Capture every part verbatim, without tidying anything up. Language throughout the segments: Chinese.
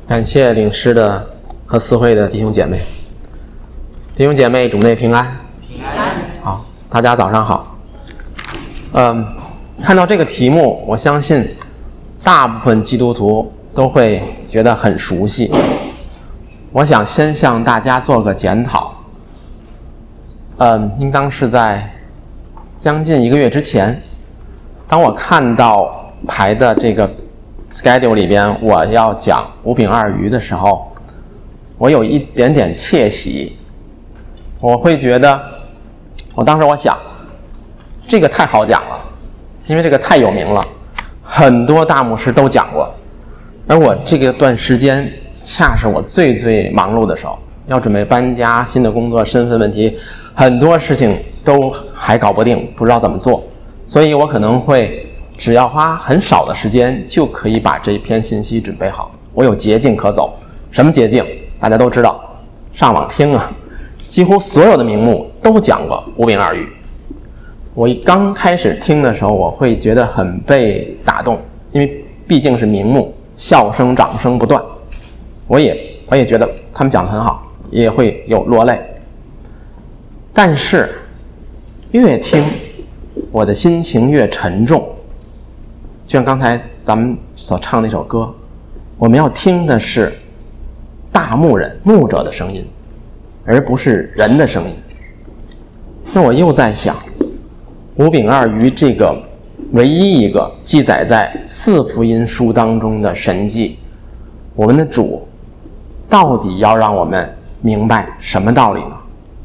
感谢领诗的和司会的弟兄姐妹，弟兄姐妹主内平安。 平安。 好，大家早上好。嗯，看到这个题目，我相信大部分基督徒都会觉得很熟悉。我想先向大家做个检讨。嗯，应当是在将近一个月之前，当我看到排的这个 schedule 里边我要讲五饼二鱼的时候，我有一点点窃喜。我会觉得，我当时我想，这个太好讲了，因为这个太有名了，很多大牧师都讲过，而我这个段时间恰是我最最忙碌的时候，要准备搬家、新的工作、身份问题，很多事情都还搞不定，不知道怎么做，所以我可能会只要花很少的时间就可以把这一篇信息准备好。我有捷径可走。什么捷径？大家都知道，上网听啊，几乎所有的名目都讲过五饼二鱼。我刚开始听的时候，我会觉得很被打动，因为毕竟是名目，笑声掌声不断。我也我也觉得他们讲得很好，也会有落泪。但是越听我的心情越沉重，就像刚才咱们所唱那首歌，我们要听的是大牧人牧者的声音，而不是人的声音。那我又在想，五饼二鱼这个唯一一个记载在四福音书当中的神迹，我们的主到底要让我们明白什么道理呢？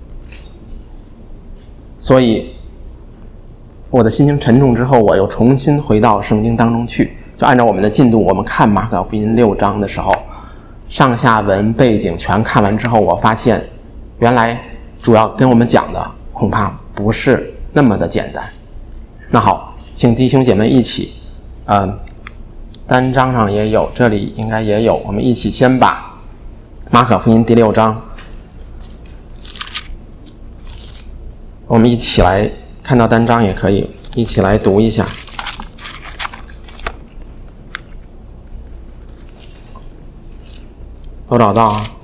所以我的心情沉重之后，我又重新回到圣经当中去，就按照我们的进度，我们看马可福音六章的时候，上下文背景全看完之后，我发现原来主要跟我们讲的恐怕不是那么的简单。那好，请弟兄姐妹一起呃，单章上也有，这里应该也有，我们一起先把马可福音第六章，我们一起来看到单章也可以一起来读一下。都找到啊？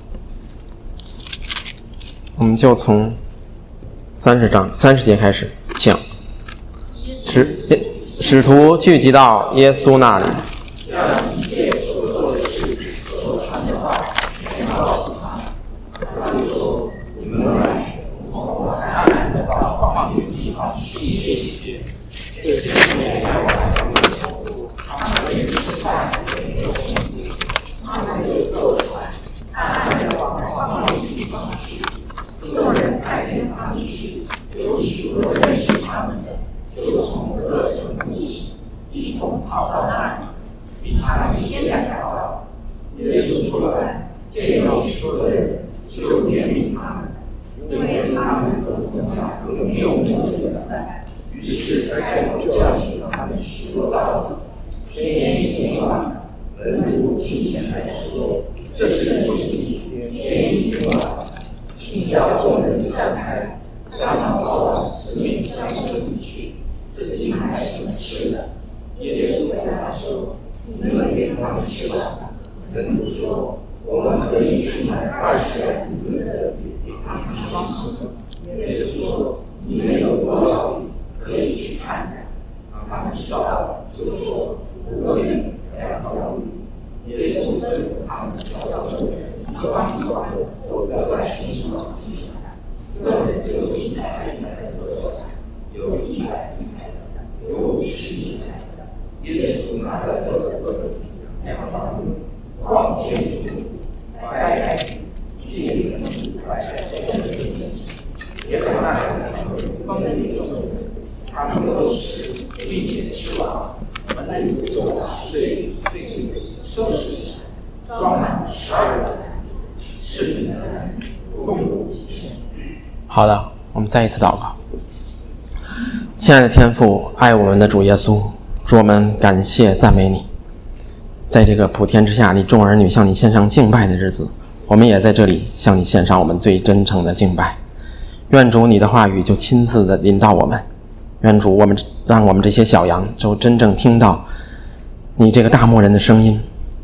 我们就从三十章三十节开始，请。使使徒聚集到耶稣那里， 将一切所做的事、所传的话，全告诉他。他就说：“你们来，从我暗暗的到旷野地方去学习。这些年来，我还没有走路，他们也吃饭，也没有工作，他们就坐船，暗暗的往旷野地方去。众人看见他们去，有许多认识他们的，就从各城起，一同跑到那里，比他们先来报道。耶稣出来，见到许多人，就怜悯他们，因为他们和同样和没有能力的人，于是开口教训他们许多道理。天天一天晚，门徒进前来说：“这是第一天，天已经晚，请叫众人散开，让他们跑到四面乡村里去，自己买什么吃的。”耶稣回答说：“你们给他们吃吧。”门徒说：“我们可以去买二十两银子给他们吃。”耶稣说：“你们有多少饼，可以去看看。”他们知道了，就说：“五个饼，两条鱼。”耶稣吩咐他们找到众人，一帮一帮的坐在外星上地上，众人就一排一排的坐下，有一百一排的，有五十一排的。耶稣拿着这个个饼，两条鱼，望天祝福，掰开饼，一粒一粒摆在众人面前，也把那两条鱼分给众人，他们都吃，并且吃完了。门徒就把碎碎饼收拾起来，装满十二个篮子，吃饼的篮子共有一千。 好的，我们再一次祷告。亲爱的天父，爱我们的主耶稣，主，我们感谢赞美你。在这个普天之下，你众儿女向你献上敬拜的日子，我们也在这里向你献上我们最真诚的敬拜。愿主你的话语就亲自的临到我们，愿主我们让我们这些小羊就真正听到你这个大牧人的声音，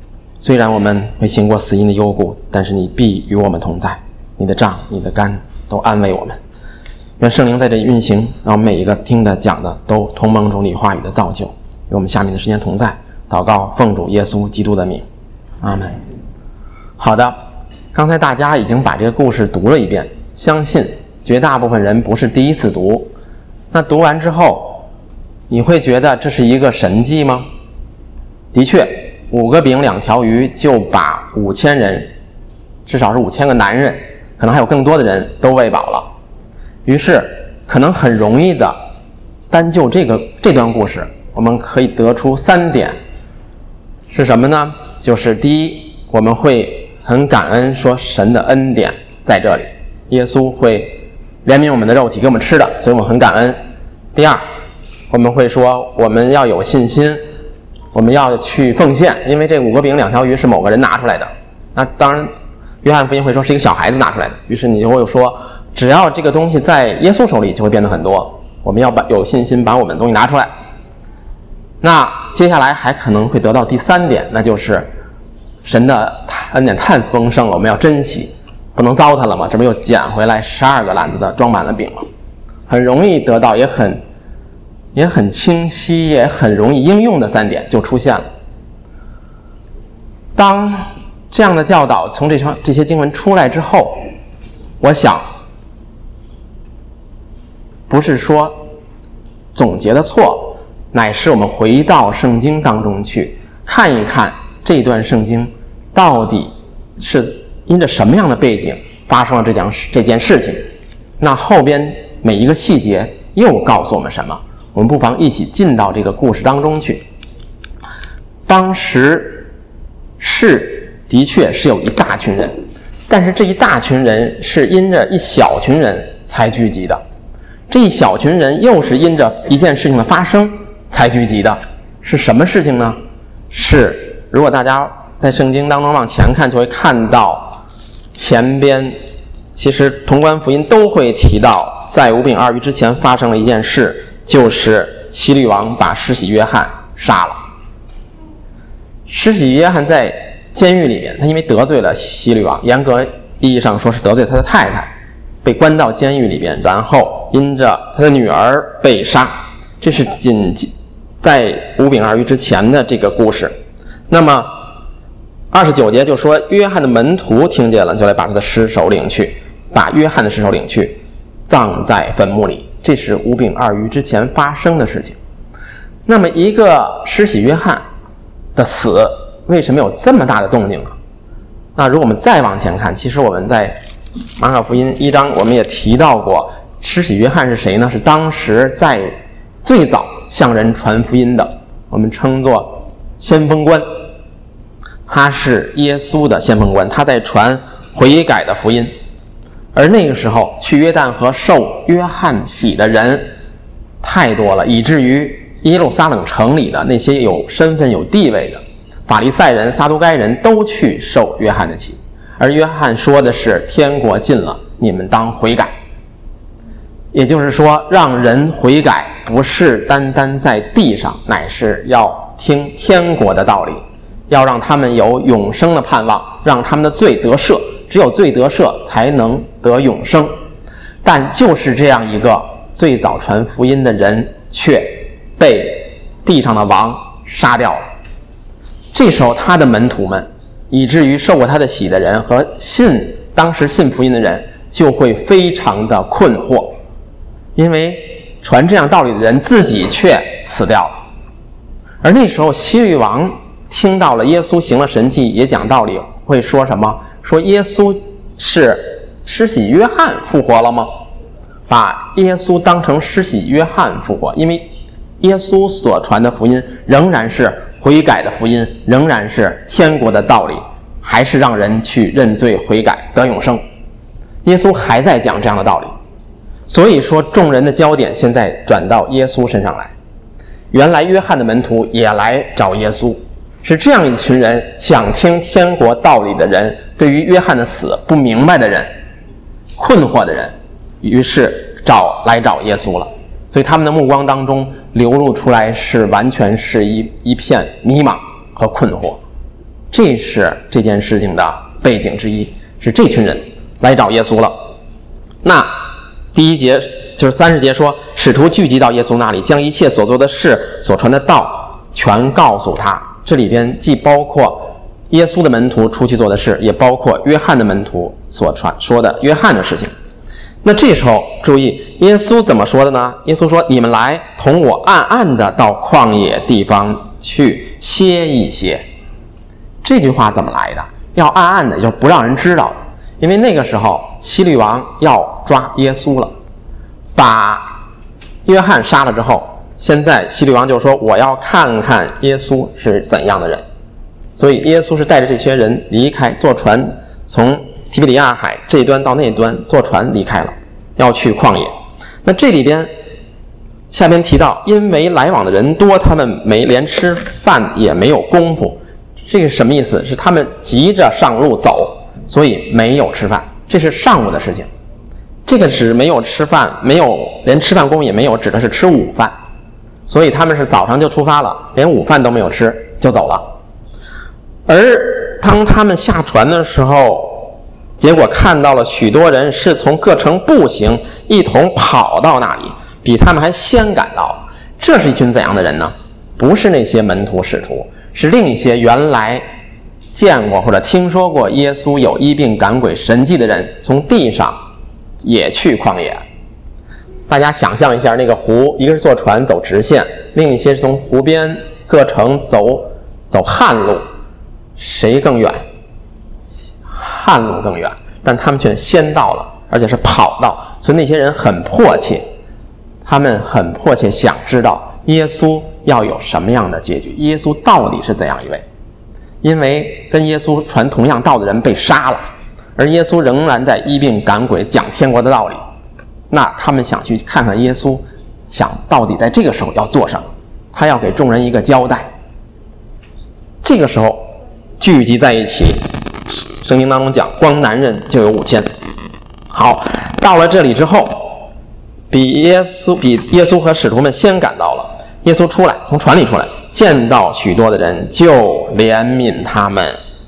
虽然我们会行过死荫的幽谷，但是你必与我们同在，你的杖你的竿都安慰我们。愿圣灵在这里运行，让我们每一个听的讲的都同蒙主你话语的造就。与我们下面的时间同在，祷告奉主耶稣基督的名，阿们。好的，刚才大家已经把这个故事读了一遍，相信绝大部分人不是第一次读。那读完之后，你会觉得这是一个神迹吗？的确，五个饼两条鱼就把五千人，至少是五千个男人，可能还有更多的人都喂饱了。于是可能很容易的单就这个这段故事，我们可以得出三点，是什么呢？就是第一，我们会很感恩说神的恩典在这里，耶稣会怜悯我们的肉体给我们吃的，所以我们很感恩。第二，我们会说我们要有信心，我们要去奉献，因为这五个饼两条鱼是某个人拿出来的。那当然约翰福音会说是一个小孩子拿出来的，于是你就会说只要这个东西在耶稣手里就会变得很多，我们要把有信心把我们的东西拿出来。那接下来还可能会得到第三点，那就是神的恩典太丰盛了，我们要珍惜，不能糟蹋了嘛，这不又捡回来十二个篮子的装满了饼了，很容易得到，也很也很清晰，也很容易应用的三点就出现了。当这样的教导从这这些经文出来之后，我想不是说总结的错，乃是我们回到圣经当中去看一看这段圣经到底是因着什么样的背景发生了这件这件事情，那后边每一个细节又告诉我们什么，我们不妨一起进到这个故事当中去。当时是的确是有一大群人，但是这一大群人是因着一小群人才聚集的，这一小群人又是因着一件事情的发生才聚集的。是什么事情呢？是如果大家在圣经当中往前看，就会看到前边其实同关福音都会提到，在五饼二鱼之前发生了一件事，就是希律王把施洗约翰杀了。施洗约翰在监狱里面，他因为得罪了希律王，严格意义上说是得罪他的太太，被关到监狱里边，然后因着他的女儿被杀。这是仅在五饼二鱼之前的这个故事。那么二十九节就说，约翰的门徒听见了，就来把他的尸首领去，把约翰的尸首领去葬在坟墓里。这是五饼二鱼之前发生的事情。那么一个施洗约翰的死为什么有这么大的动静呢？那如果我们再往前看，其实我们在马可福音一章我们也提到过，施洗约翰是谁呢？是当时在最早向人传福音的，我们称作先锋官，他是耶稣的先锋官，他在传悔改的福音。而那个时候去约旦河受约翰洗的人太多了，以至于耶路撒冷城里的那些有身份有地位的法利赛人撒都该人都去受约翰的洗，而约翰说的是天国近了，你们当悔改。也就是说，让人悔改不是单单在地上，乃是要听天国的道理，要让他们有永生的盼望，让他们的罪得赦，只有罪得赦才能得永生。但就是这样一个最早传福音的人，却被地上的王杀掉了。这时候他的门徒们，以至于受过他的洗的人和信当时信福音的人，就会非常的困惑，因为传这样道理的人自己却死掉了。而那时候希律王听到了耶稣行了神迹也讲道理，会说什么？说耶稣是施洗约翰复活了吗？把耶稣当成施洗约翰复活，因为耶稣所传的福音仍然是悔改的福音，仍然是天国的道理，还是让人去认罪悔改得永生。耶稣还在讲这样的道理，所以说众人的焦点现在转到耶稣身上来。原来约翰的门徒也来找耶稣，是这样一群人，想听天国道理的人，对于约翰的死不明白的人，困惑的人，于是找来找耶稣了。所以他们的目光当中流露出来是完全是一一片迷茫和困惑。 这是这件事情的背景之一，是这群人来找耶稣了。那第一节就是三十节说，使徒聚集到耶稣那里，将一切所做的事、所传的道全告诉他。这里边既包括耶稣的门徒出去做的事，也包括约翰的门徒所传说的约翰的事情。那这时候注意，耶稣怎么说的呢？耶稣说，你们来同我暗暗的到旷野地方去歇一歇。这句话怎么来的？要暗暗的，就是不让人知道的。因为那个时候希律王要抓耶稣了，把约翰杀了之后，现在希律王就说，我要看看耶稣是怎样的人。所以耶稣是带着这些人离开，坐船从提比里亚海这一端到那一端，坐船离开了，要去旷野。那这里边下边提到，因为来往的人多，他们没连吃饭也没有功夫。这个什么意思？是他们急着上路走，所以没有吃饭。这是上午的事情。这个指没有吃饭，没有连吃饭功夫也没有，指的是吃午饭。所以他们是早上就出发了，连午饭都没有吃就走了。而当他们下船的时候，结果看到了许多人是从各城步行一同跑到那里，比他们还先赶到了。这是一群怎样的人呢？不是那些门徒使徒，是另一些原来见过或者听说过耶稣有医病赶鬼神迹的人，从地上也去旷野。大家想象一下，那个湖，一个是坐船走直线，另一些是从湖边各城走走旱路，谁更远？旱路更远，但他们却先到了，而且是跑到，所以那些人很迫切，他们很迫切想知道耶稣要有什么样的结局，耶稣到底是怎样一位。因为跟耶稣传同样道的人被杀了，而耶稣仍然在医病赶鬼讲天国的道理，那他们想去看看耶稣想到底在这个时候要做什么，他要给众人一个交代。这个时候聚集在一起，圣经当中讲光男人就有五千。好，到了这里之后，比耶稣比耶稣和使徒们先赶到了。耶稣出来，从船里出来，见到许多的人，就怜悯他们，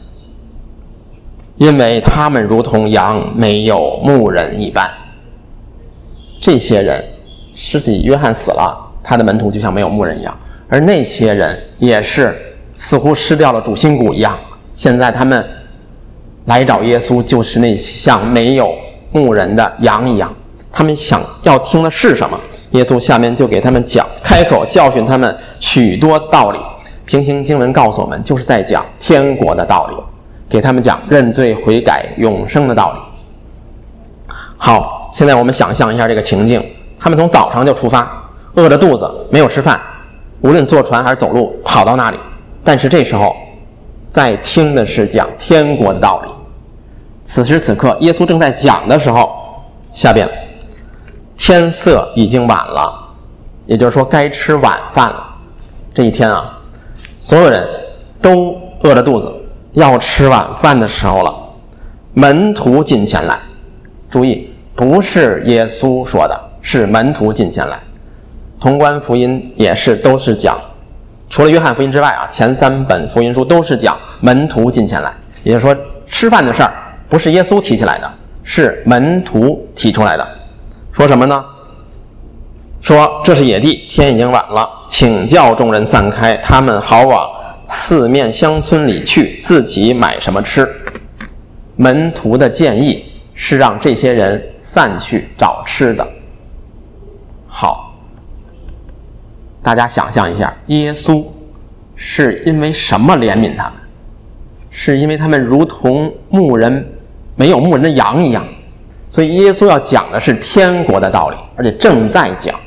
因为他们如同羊没有牧人一般。这些人，施洗约翰死了，他的门徒就像没有牧人一样，而那些人也是似乎失掉了主心骨一样，现在他们来找耶稣，就是那像没有牧人的羊一样。他们想要听的是什么？耶稣下面就给他们讲，开口教训他们许多道理。平行经文告诉我们，就是在讲天国的道理，给他们讲认罪悔改永生的道理。好，现在我们想象一下这个情境，他们从早上就出发，饿着肚子没有吃饭，无论坐船还是走路跑到那里，但是这时候在听的是讲天国的道理。此时此刻耶稣正在讲的时候，下边天色已经晚了，也就是说该吃晚饭了。这一天啊，所有人都饿着肚子要吃晚饭的时候了。门徒进前来，注意，不是耶稣说的，是门徒进前来。同关福音也是都是讲，除了约翰福音之外啊，前三本福音书都是讲门徒进前来，也就是说吃饭的事儿不是耶稣提起来的，是门徒提出来的。说什么呢？说这是野地，天已经晚了，请叫众人散开，他们好往四面乡村里去，自己买什么吃。门徒的建议是让这些人散去找吃的。好，大家想象一下，耶稣是因为什么怜悯他们？是因为他们如同牧人没有牧人的羊一样。所以耶稣要讲的是天国的道理，而且正在讲。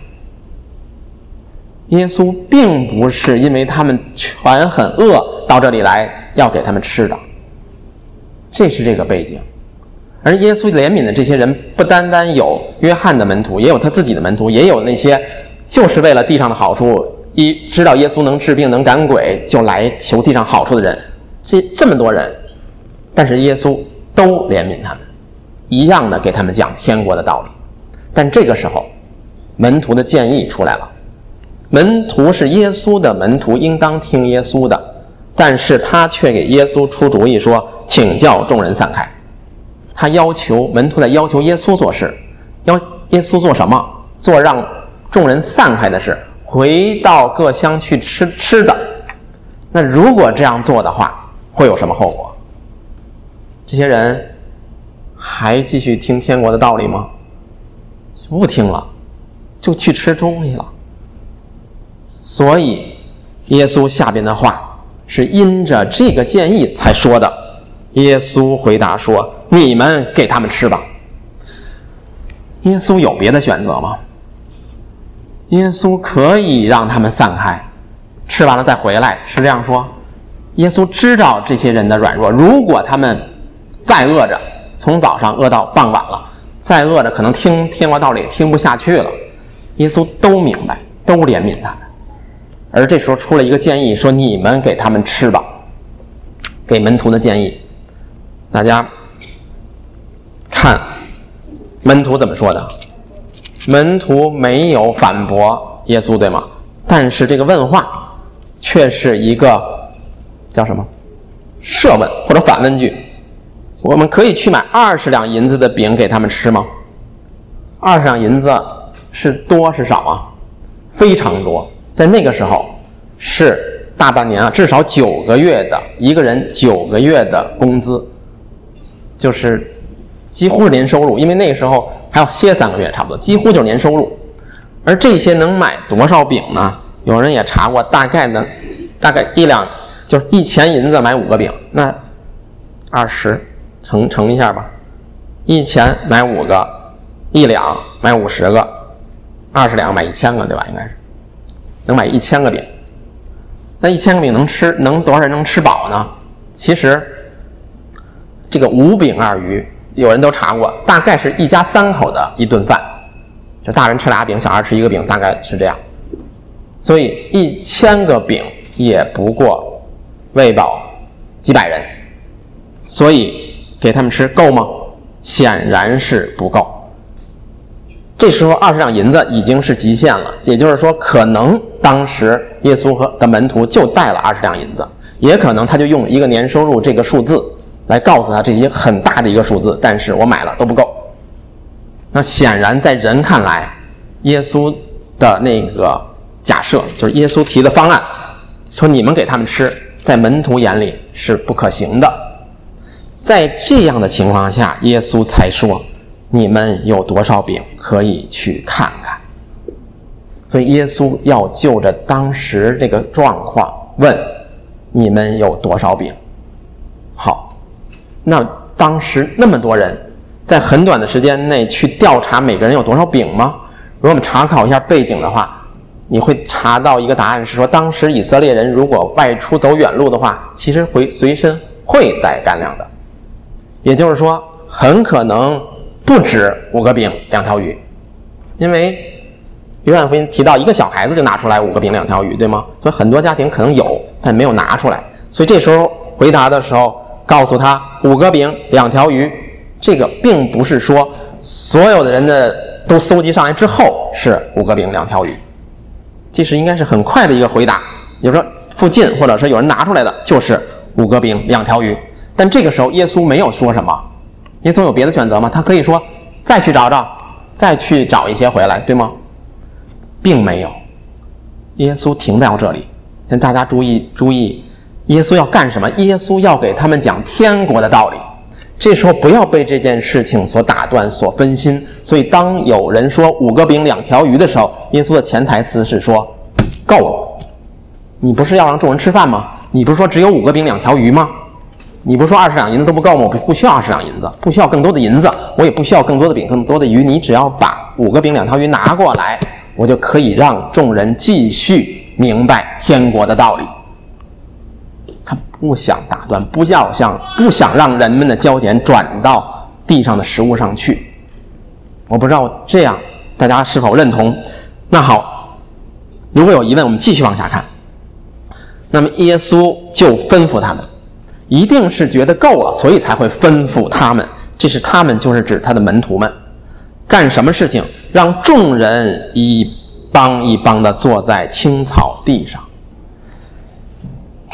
耶稣并不是因为他们全很饿到这里来要给他们吃的，这是这个背景。而耶稣怜悯的这些人不单单有约翰的门徒，也有他自己的门徒，也有那些就是为了地上的好处，一知道耶稣能治病能赶鬼就来求地上好处的人，这这么多人，但是耶稣都怜悯他们，一样的给他们讲天国的道理。但这个时候门徒的建议出来了，门徒是耶稣的门徒，应当听耶稣的， 但是他却给耶稣出主意说，请叫众人散开。他要求门徒在要求耶稣做事，要耶稣做什么？做让众人散开的事，回到各乡去吃吃的。那如果这样做的话，会有什么后果？这些人还继续听天国的道理吗？就不听了，就去吃东西了。所以耶稣下边的话是因着这个建议才说的。耶稣回答说，你们给他们吃吧。耶稣有别的选择吗？耶稣可以让他们散开，吃完了再回来，是这样说。耶稣知道这些人的软弱，如果他们再饿着，从早上饿到傍晚了，再饿着可能听天国道理听不下去了，耶稣都明白，都怜悯他们。而这时候出了一个建议，说你们给他们吃吧，给门徒的建议。大家看门徒怎么说的？门徒没有反驳耶稣，对吗？但是这个问话却是一个叫什么设问或者反问句。我们可以去买二十两银子的饼给他们吃吗？二十两银子是多是少啊？非常多，在那个时候是大半年啊，至少九个月的一个人九个月的工资，就是几乎是年收入，因为那个时候还要歇三个月，差不多几乎就是年收入。而这些能买多少饼呢？有人也查过，大概呢，大概一两就是一钱银子买五个饼，那二十乘乘一下吧，一钱买五个，一两买五十个，二十两买一千个，对吧？应该是能买一千个饼。那一千个饼能吃能多少人能吃饱呢？其实这个五饼二鱼，有人都查过，大概是一家三口的一顿饭，就大人吃俩饼，小孩吃一个饼，大概是这样。所以一千个饼也不过喂饱几百人，所以给他们吃够吗？显然是不够。这时候二十两银子已经是极限了，也就是说，可能当时耶稣和的门徒就带了二十两银子，也可能他就用一个年收入这个数字来告诉他这些很大的一个数字，但是我买了都不够。那显然在人看来，耶稣的那个假设，就是耶稣提的方案，说你们给他们吃，在门徒眼里是不可行的。在这样的情况下，耶稣才说你们有多少饼可以去看看。所以耶稣要就着当时这个状况问你们有多少饼。好，那当时那么多人在很短的时间内去调查每个人有多少饼吗？如果我们查考一下背景的话，你会查到一个答案是说，当时以色列人如果外出走远路的话，其实会随身会带干粮的，也就是说很可能不止五个饼两条鱼，因为约翰福音提到一个小孩子就拿出来五个饼两条鱼，对吗？所以很多家庭可能有但没有拿出来，所以这时候回答的时候告诉他五个饼两条鱼，这个并不是说所有的人的都搜集上来之后是五个饼两条鱼，这是应该是很快的一个回答，也就是说附近或者是有人拿出来的就是五个饼两条鱼。但这个时候耶稣没有说什么，耶稣有别的选择吗？他可以说再去找找，再去找一些回来，对吗？并没有，耶稣停在这里。现在大家注意注意，耶稣要干什么？耶稣要给他们讲天国的道理。这时候不要被这件事情所打断所分心。所以当有人说五个饼两条鱼的时候，耶稣的潜台词是说够了，你不是要让众人吃饭吗？你不是说只有五个饼两条鱼吗？你不是说二十两银子都不够吗？我不需要二十两银子，不需要更多的银子，我也不需要更多的饼更多的鱼，你只要把五个饼两条鱼拿过来，我就可以让众人继续明白天国的道理。他不想打断，不要想不想让人们的焦点转到地上的食物上去。我不知道这样大家是否认同。那好，如果有疑问我们继续往下看。那么耶稣就吩咐他们，一定是觉得够了，所以才会吩咐他们。这是他们就是指他的门徒们干什么事情？让众人一帮一帮的坐在青草地上。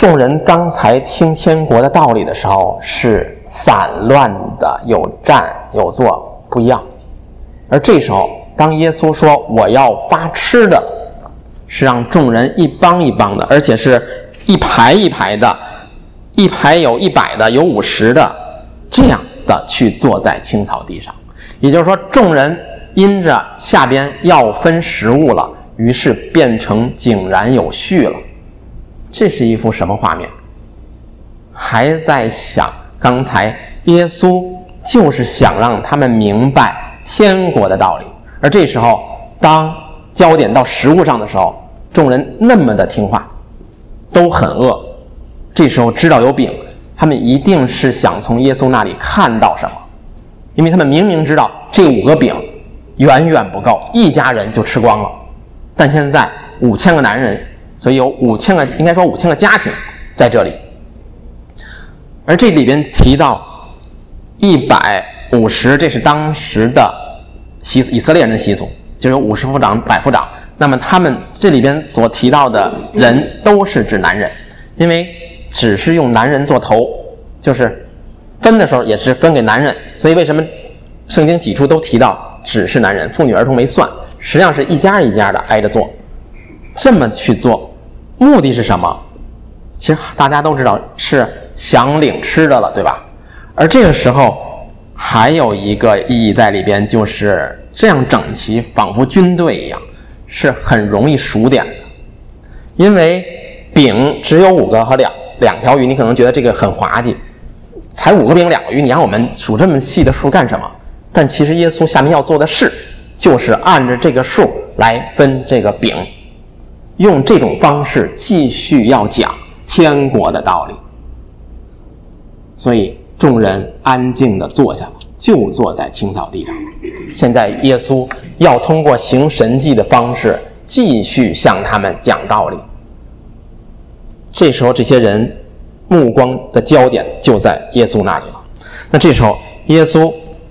众人刚才听天国的道理的时候是散乱的，有站有坐，不一样。而这时候当耶稣说我要发吃的，是让众人一帮一帮的，而且是一排一排的，一排有一百的，有五十的，这样的去坐在青草地上。也就是说，众人因着下边要分食物了，于是变成井然有序了。这是一幅什么画面？还在想刚才耶稣就是想让他们明白天国的道理，而这时候当焦点到食物上的时候，众人那么的听话，都很饿，这时候知道有饼，他们一定是想从耶稣那里看到什么，因为他们明明知道这五个饼远远不够，一家人就吃光了，但现在五千个男人，所以有五千个，应该说五千个家庭在这里。而这里边提到一百五十，这是当时的习俗，以色列人的习俗，就有五十夫长、百夫长。那么他们这里边所提到的人都是指男人，因为只是用男人做头，就是分的时候也是分给男人，所以为什么圣经几处都提到只是男人，妇女儿童没算，实际上是一家一家的挨着做。这么去做目的是什么？其实大家都知道是想领吃的了，对吧？而这个时候还有一个意义在里边，就是这样整齐，仿佛军队一样，是很容易数点的。因为饼只有五个和两两条鱼，你可能觉得这个很滑稽，才五个饼两个鱼，你让我们数这么细的数干什么？但其实耶稣下面要做的事，就是按着这个数来分这个饼，用这种方式继续要讲天国的道理。所以众人安静地坐下了，就坐在青草地上。现在耶稣要通过行神迹的方式继续向他们讲道理。这时候这些人目光的焦点就在耶稣那里了。那这时候耶稣，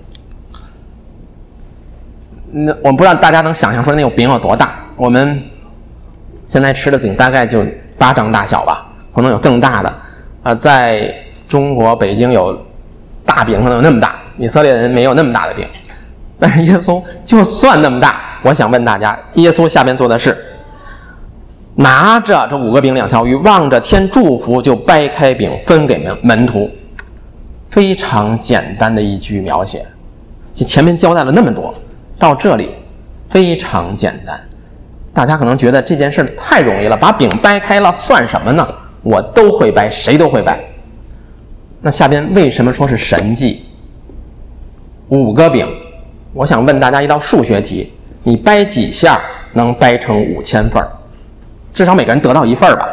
那我不知道大家能想象出来那种饼有多大。我们现在吃的饼大概就巴掌大小吧，可能有更大的。呃，在中国北京有大饼，可能有那么大，以色列人没有那么大的饼。但是耶稣就算那么大，我想问大家，耶稣下边做的是拿着这五个饼两条鱼，望着天祝福，就掰开饼分给门徒。非常简单的一句描写，就前面交代了那么多，到这里非常简单。大家可能觉得这件事太容易了，把饼掰开了算什么呢？我都会掰，谁都会掰。那下边为什么说是神迹？五个饼，我想问大家一道数学题，你掰几下能掰成五千份？至少每个人得到一份吧。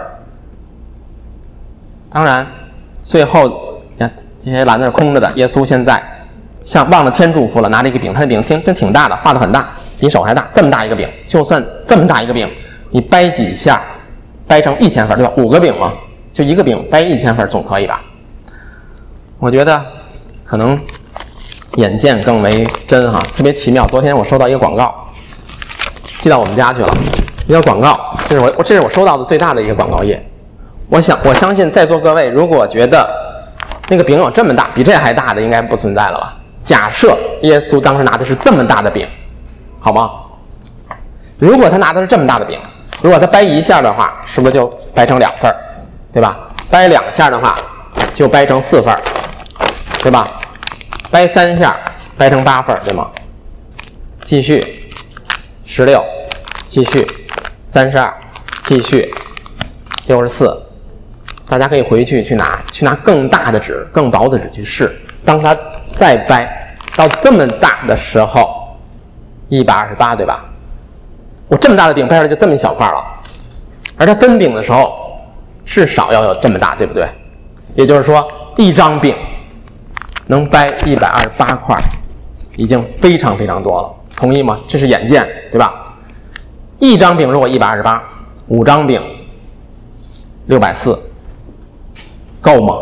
当然最后你看这些篮子是空着的，耶稣现在像望着天祝福了，拿着一个饼，他的饼挺真挺大的，画得很大，比手还大，这么大一个饼，就算这么大一个饼，你掰几下掰成一千份，对吧？五个饼嘛，就一个饼掰一千份总可以吧？我觉得可能眼见更为真哈，特别奇妙。昨天我收到一个广告，寄到我们家去了，一个广告，这是我这是我收到的最大的一个广告页。我想我相信在座各位，如果觉得那个饼有这么大，比这还大的应该不存在了吧？假设耶稣当时拿的是这么大的饼，好吗？如果他拿的是这么大的饼，如果他掰一下的话，是不是就掰成两份，对吧？掰两下的话，就掰成四份，对吧？掰三下，掰成八份，对吗？继续，十六，继续，三十二，继续，六十四。大家可以回去去拿，去拿更大的纸、更薄的纸去试。当它再掰到这么大的时候，一百二十八，对吧？我这么大的饼掰出来就这么一小块了，而它分饼的时候至少要有这么大，对不对？也就是说，一张饼能掰一百二十八块，已经非常非常多了，同意吗？这是眼见，对吧？一张饼如果一百二十八，五张饼六百四，够吗？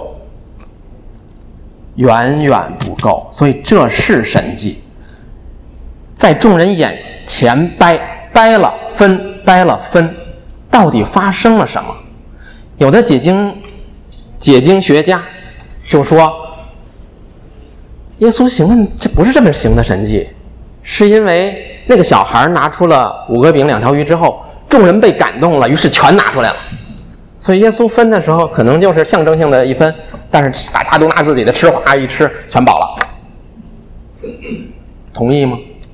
远远不够，所以这是神迹，在众人眼前掰掰了分，掰了分，到底发生了什么？有的解经解经学家就说，耶稣行的这不是这么行的神迹，是因为那个小孩拿出了五个饼两条鱼之后，众人被感动了，于是全拿出来了。所以耶稣分的时候可能就是象征性的一分，但是大家都拿自己的吃，哗一吃全饱了。同意吗？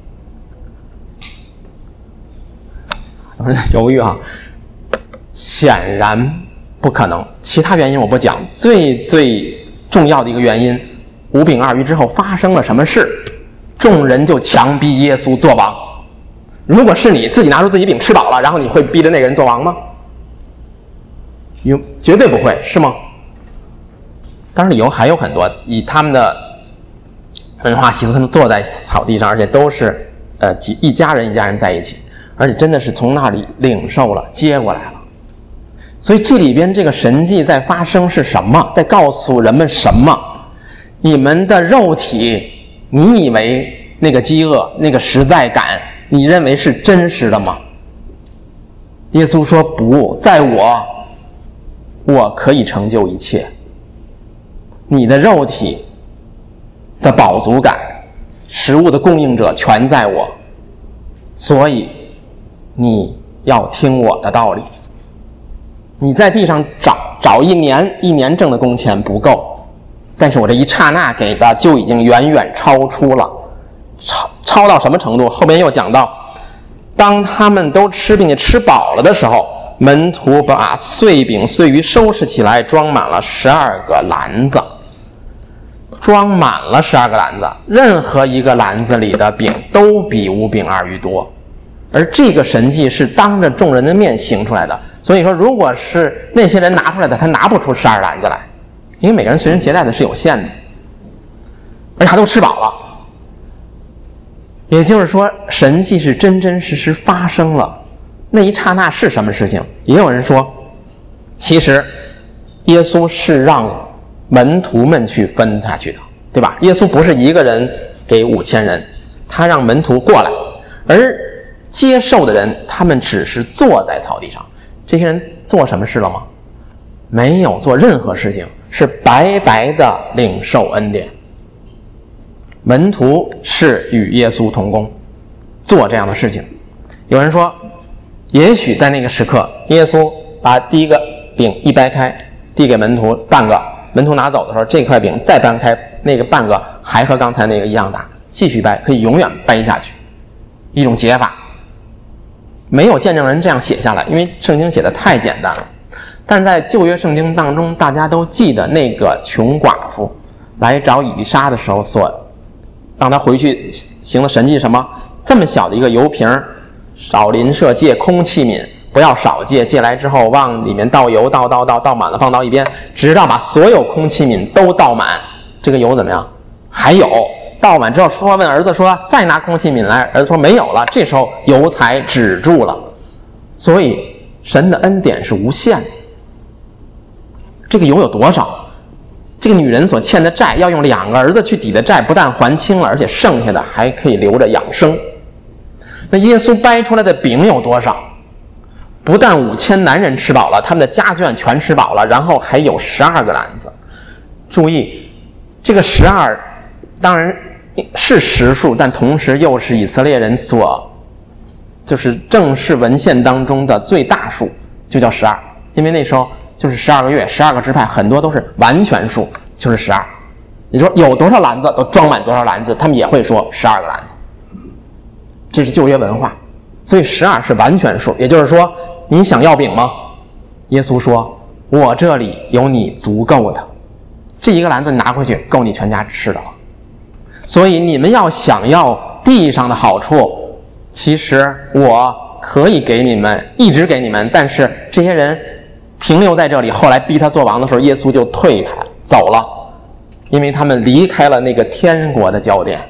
犹豫啊，显然不可能。其他原因我不讲，最最重要的一个原因，五饼二鱼之后发生了什么事？众人就强逼耶稣做王。如果是你自己拿出自己饼吃饱了，然后你会逼着那个人做王吗？有绝对不会，是吗？当然理由还有很多，以他们的文化习俗，他们坐在草地上，而且都是呃几一家人一家人在一起，而且真的是从那里领受了接过来了。所以这里边这个神迹在发生是什么？在告诉人们什么？你们的肉体，你以为那个饥饿那个实在感你认为是真实的吗？耶稣说不，在我我可以成就一切。你的肉体的饱足感，食物的供应者全在我，所以你要听我的道理。你在地上找找一年一年挣的工钱不够，但是我这一刹那给的就已经远远超出了，超超到什么程度？后边又讲到，当他们都吃并且吃饱了的时候，门徒把碎饼碎鱼收拾起来，装满了十二个篮子，装满了十二个篮子，任何一个篮子里的饼都比五饼二鱼多。而这个神迹是当着众人的面行出来的，所以说如果是那些人拿出来的，他拿不出十二篮子来，因为每个人随身携带的是有限的，而且他都吃饱了。也就是说神迹是真真实实发生了，那一刹那是什么事情？也有人说其实耶稣是让门徒们去分下去的，对吧？耶稣不是一个人给五千人，他让门徒过来，而接受的人他们只是坐在草地上。这些人做什么事了吗？没有做任何事情，是白白的领受恩典。门徒是与耶稣同工做这样的事情。有人说也许在那个时刻，耶稣把第一个饼一掰开递给门徒半个，门徒拿走的时候，这块饼再掰开，那个半个还和刚才那个一样大，继续掰，可以永远掰下去，一种解法。没有见证人这样写下来，因为圣经写的太简单了。但在旧约圣经当中，大家都记得那个穷寡妇来找以利沙的时候，所让他回去行的神迹什么？这么小的一个油瓶，少邻舍借空器皿，不要少借，借来之后往里面倒油，倒倒倒倒满了放到一边，直到把所有空器皿都倒满。这个油怎么样？还有。倒满之后说问儿子说再拿空器皿来，儿子说没有了，这时候油才止住了。所以神的恩典是无限的。这个油有多少？这个女人所欠的债要用两个儿子去抵的债，不但还清了，而且剩下的还可以留着养生。那耶稣掰出来的饼有多少？不但五千男人吃饱了，他们的家眷全吃饱了，然后还有十二个篮子。注意这个十二当然是实数，但同时又是以色列人所就是正式文献当中的最大数，就叫十二。因为那时候就是十二个月，十二个支派，很多都是完全数，就是十二。你说有多少篮子都装满多少篮子，他们也会说十二个篮子。这是旧约文化，所以十二是完全数。也就是说，你想要饼吗？耶稣说：“我这里有你足够的，这一个篮子你拿回去，够你全家吃的了。”所以你们要想要地上的好处，其实我可以给你们，一直给你们，但是这些人停留在这里，后来逼他做王的时候，耶稣就退开走了，因为他们离开了那个天国的焦点。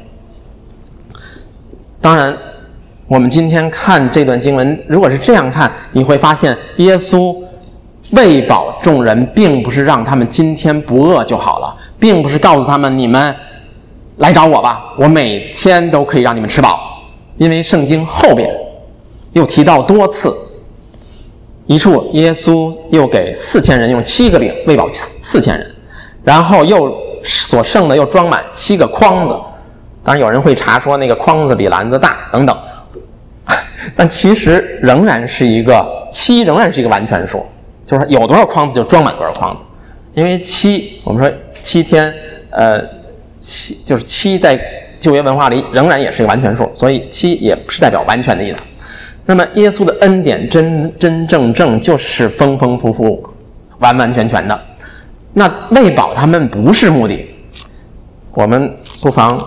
当然我们今天看这段经文，如果是这样看，你会发现耶稣喂饱众人，并不是让他们今天不饿就好了，并不是告诉他们你们来找我吧，我每天都可以让你们吃饱。因为圣经后边又提到多次， 一处耶稣又给四千人用七个饼喂饱四千人，然后又所剩的又装满七个筐子。当然有人会查说那个筐子比篮子大等等，但其实仍然是一个七，仍然是一个完全数，就是有多少筐子就装满多少筐子。因为七，我们说七天，呃，七就是七在旧约文化里仍然也是一个完全数，所以七也不是代表完全的意思。那么耶稣的恩典真真正正就是丰丰富富、完完全全的。那喂饱他们不是目的，我们不妨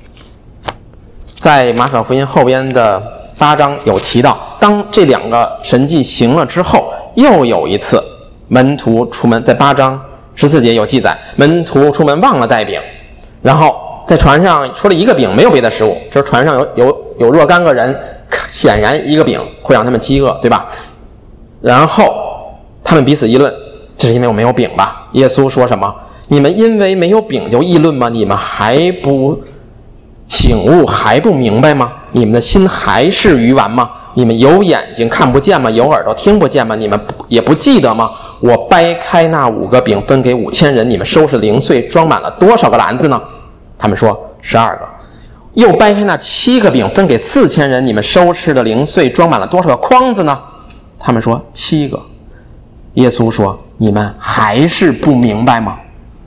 在马可福音后边的八章有提到，当这两个神迹行了之后，又有一次门徒出门，在八章十四节有记载，门徒出门忘了带饼，然后在船上除了一个饼没有别的食物，就是船上有有有若干个人，显然一个饼会让他们饥饿，对吧？然后他们彼此议论，这是因为我没有饼吧？耶稣说什么？你们因为没有饼就议论吗？你们还不醒悟，还不明白吗？你们的心还是愚顽吗？你们有眼睛看不见吗？有耳朵听不见吗？你们也不记得吗？我掰开那五个饼分给五千人，你们收拾零碎装满了多少个篮子呢？他们说十二个。又掰开那七个饼分给四千人，你们收拾的零碎装满了多少个筐子呢？他们说七个。耶稣说，你们还是不明白吗？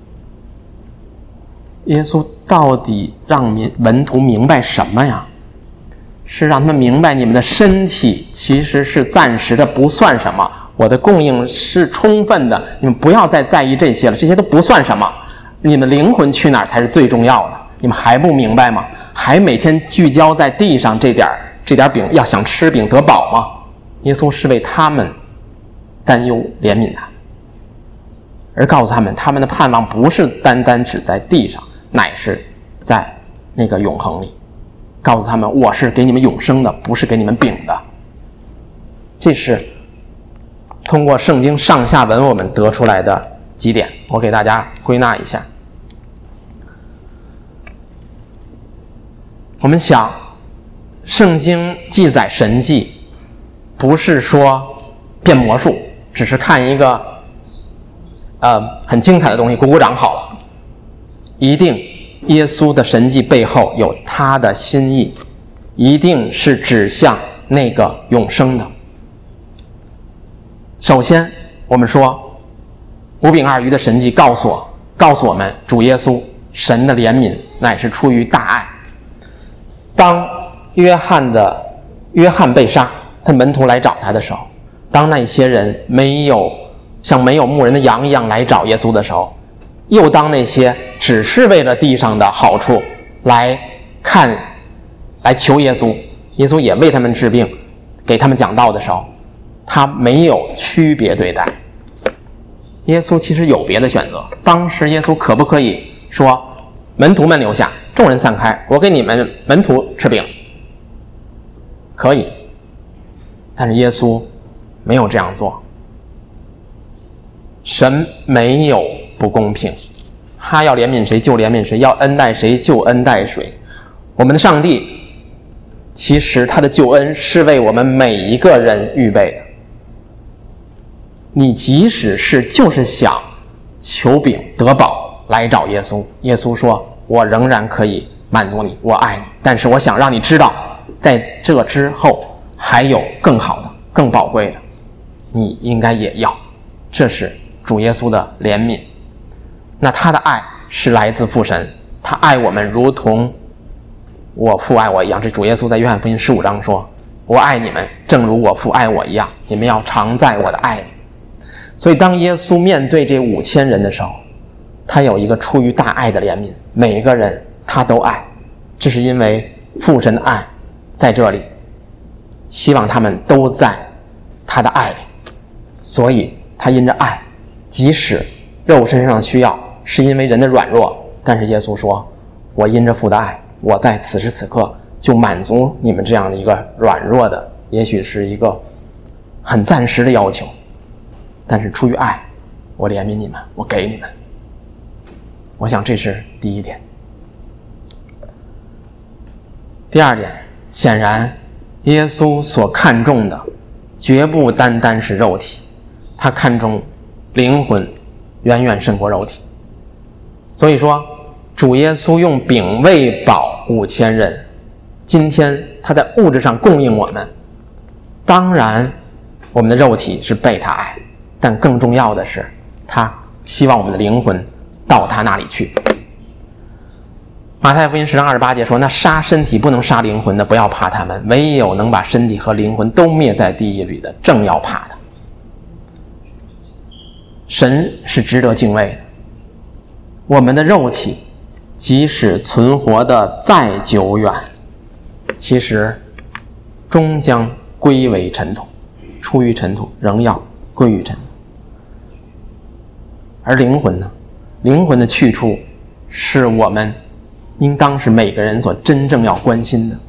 耶稣到底让门徒明白什么呀？是让他们明白你们的身体其实是暂时的，不算什么，我的供应是充分的，你们不要再在意这些了，这些都不算什么，你们灵魂去哪儿才是最重要的。你们还不明白吗？还每天聚焦在地上这点这点饼，要想吃饼得饱吗？耶稣是为他们担忧怜悯他，而告诉他们，他们的盼望不是单单只在地上，乃是在那个永恒里。告诉他们，我是给你们永生的，不是给你们饼的。这是通过圣经上下文我们得出来的几点，我给大家归纳一下。我们想，圣经记载神迹，不是说变魔术，只是看一个呃很精彩的东西鼓鼓掌好了。一定耶稣的神迹背后有他的心意，一定是指向那个永生的。首先我们说五饼二鱼的神迹告诉我告诉我们，主耶稣神的怜悯乃是出于大爱。当约翰的约翰被杀，他门徒来找他的时候，当那些人没有像没有牧人的羊一样来找耶稣的时候，又当那些只是为了地上的好处来看来求耶稣，耶稣也为他们治病给他们讲道的时候，他没有区别对待。耶稣其实有别的选择，当时耶稣可不可以说门徒们留下，众人散开，我给你们门徒吃饼？可以，但是耶稣没有这样做。神没有不公平，他要怜悯谁就怜悯谁，要恩待谁就恩待谁。我们的上帝其实他的救恩是为我们每一个人预备的。你即使是就是想求饼得饱来找耶稣，耶稣说我仍然可以满足你，我爱你，但是我想让你知道，在这之后还有更好的更宝贵的，你应该也要。这是主耶稣的怜悯。那他的爱是来自父神，他爱我们如同我父爱我一样。这主耶稣在约翰福音十五章说，我爱你们正如我父爱我一样，你们要常在我的爱里。所以当耶稣面对这五千人的时候，他有一个出于大爱的怜悯，每一个人他都爱，这是因为父神的爱在这里，希望他们都在他的爱里。所以他因着爱，即使肉身上的需要是因为人的软弱，但是耶稣说，我因着父的爱，我在此时此刻就满足你们这样的一个软弱的，也许是一个很暂时的要求，但是出于爱，我怜悯你们，我给你们。我想这是第一点。第二点，显然耶稣所看重的绝不单单是肉体，他看重灵魂远远胜过肉体。所以说主耶稣用饼喂饱五千人，今天他在物质上供应我们，当然我们的肉体是被他爱，但更重要的是他希望我们的灵魂到他那里去。马太福音十章二十八节说，那杀身体不能杀灵魂的，不要怕他们，唯有能把身体和灵魂都灭在地狱里的，正要怕他。神是值得敬畏的，我们的肉体即使存活的再久远，其实终将归为尘土，出于尘土，仍要归于尘土。而灵魂呢？灵魂的去处是我们应当是每个人所真正要关心的。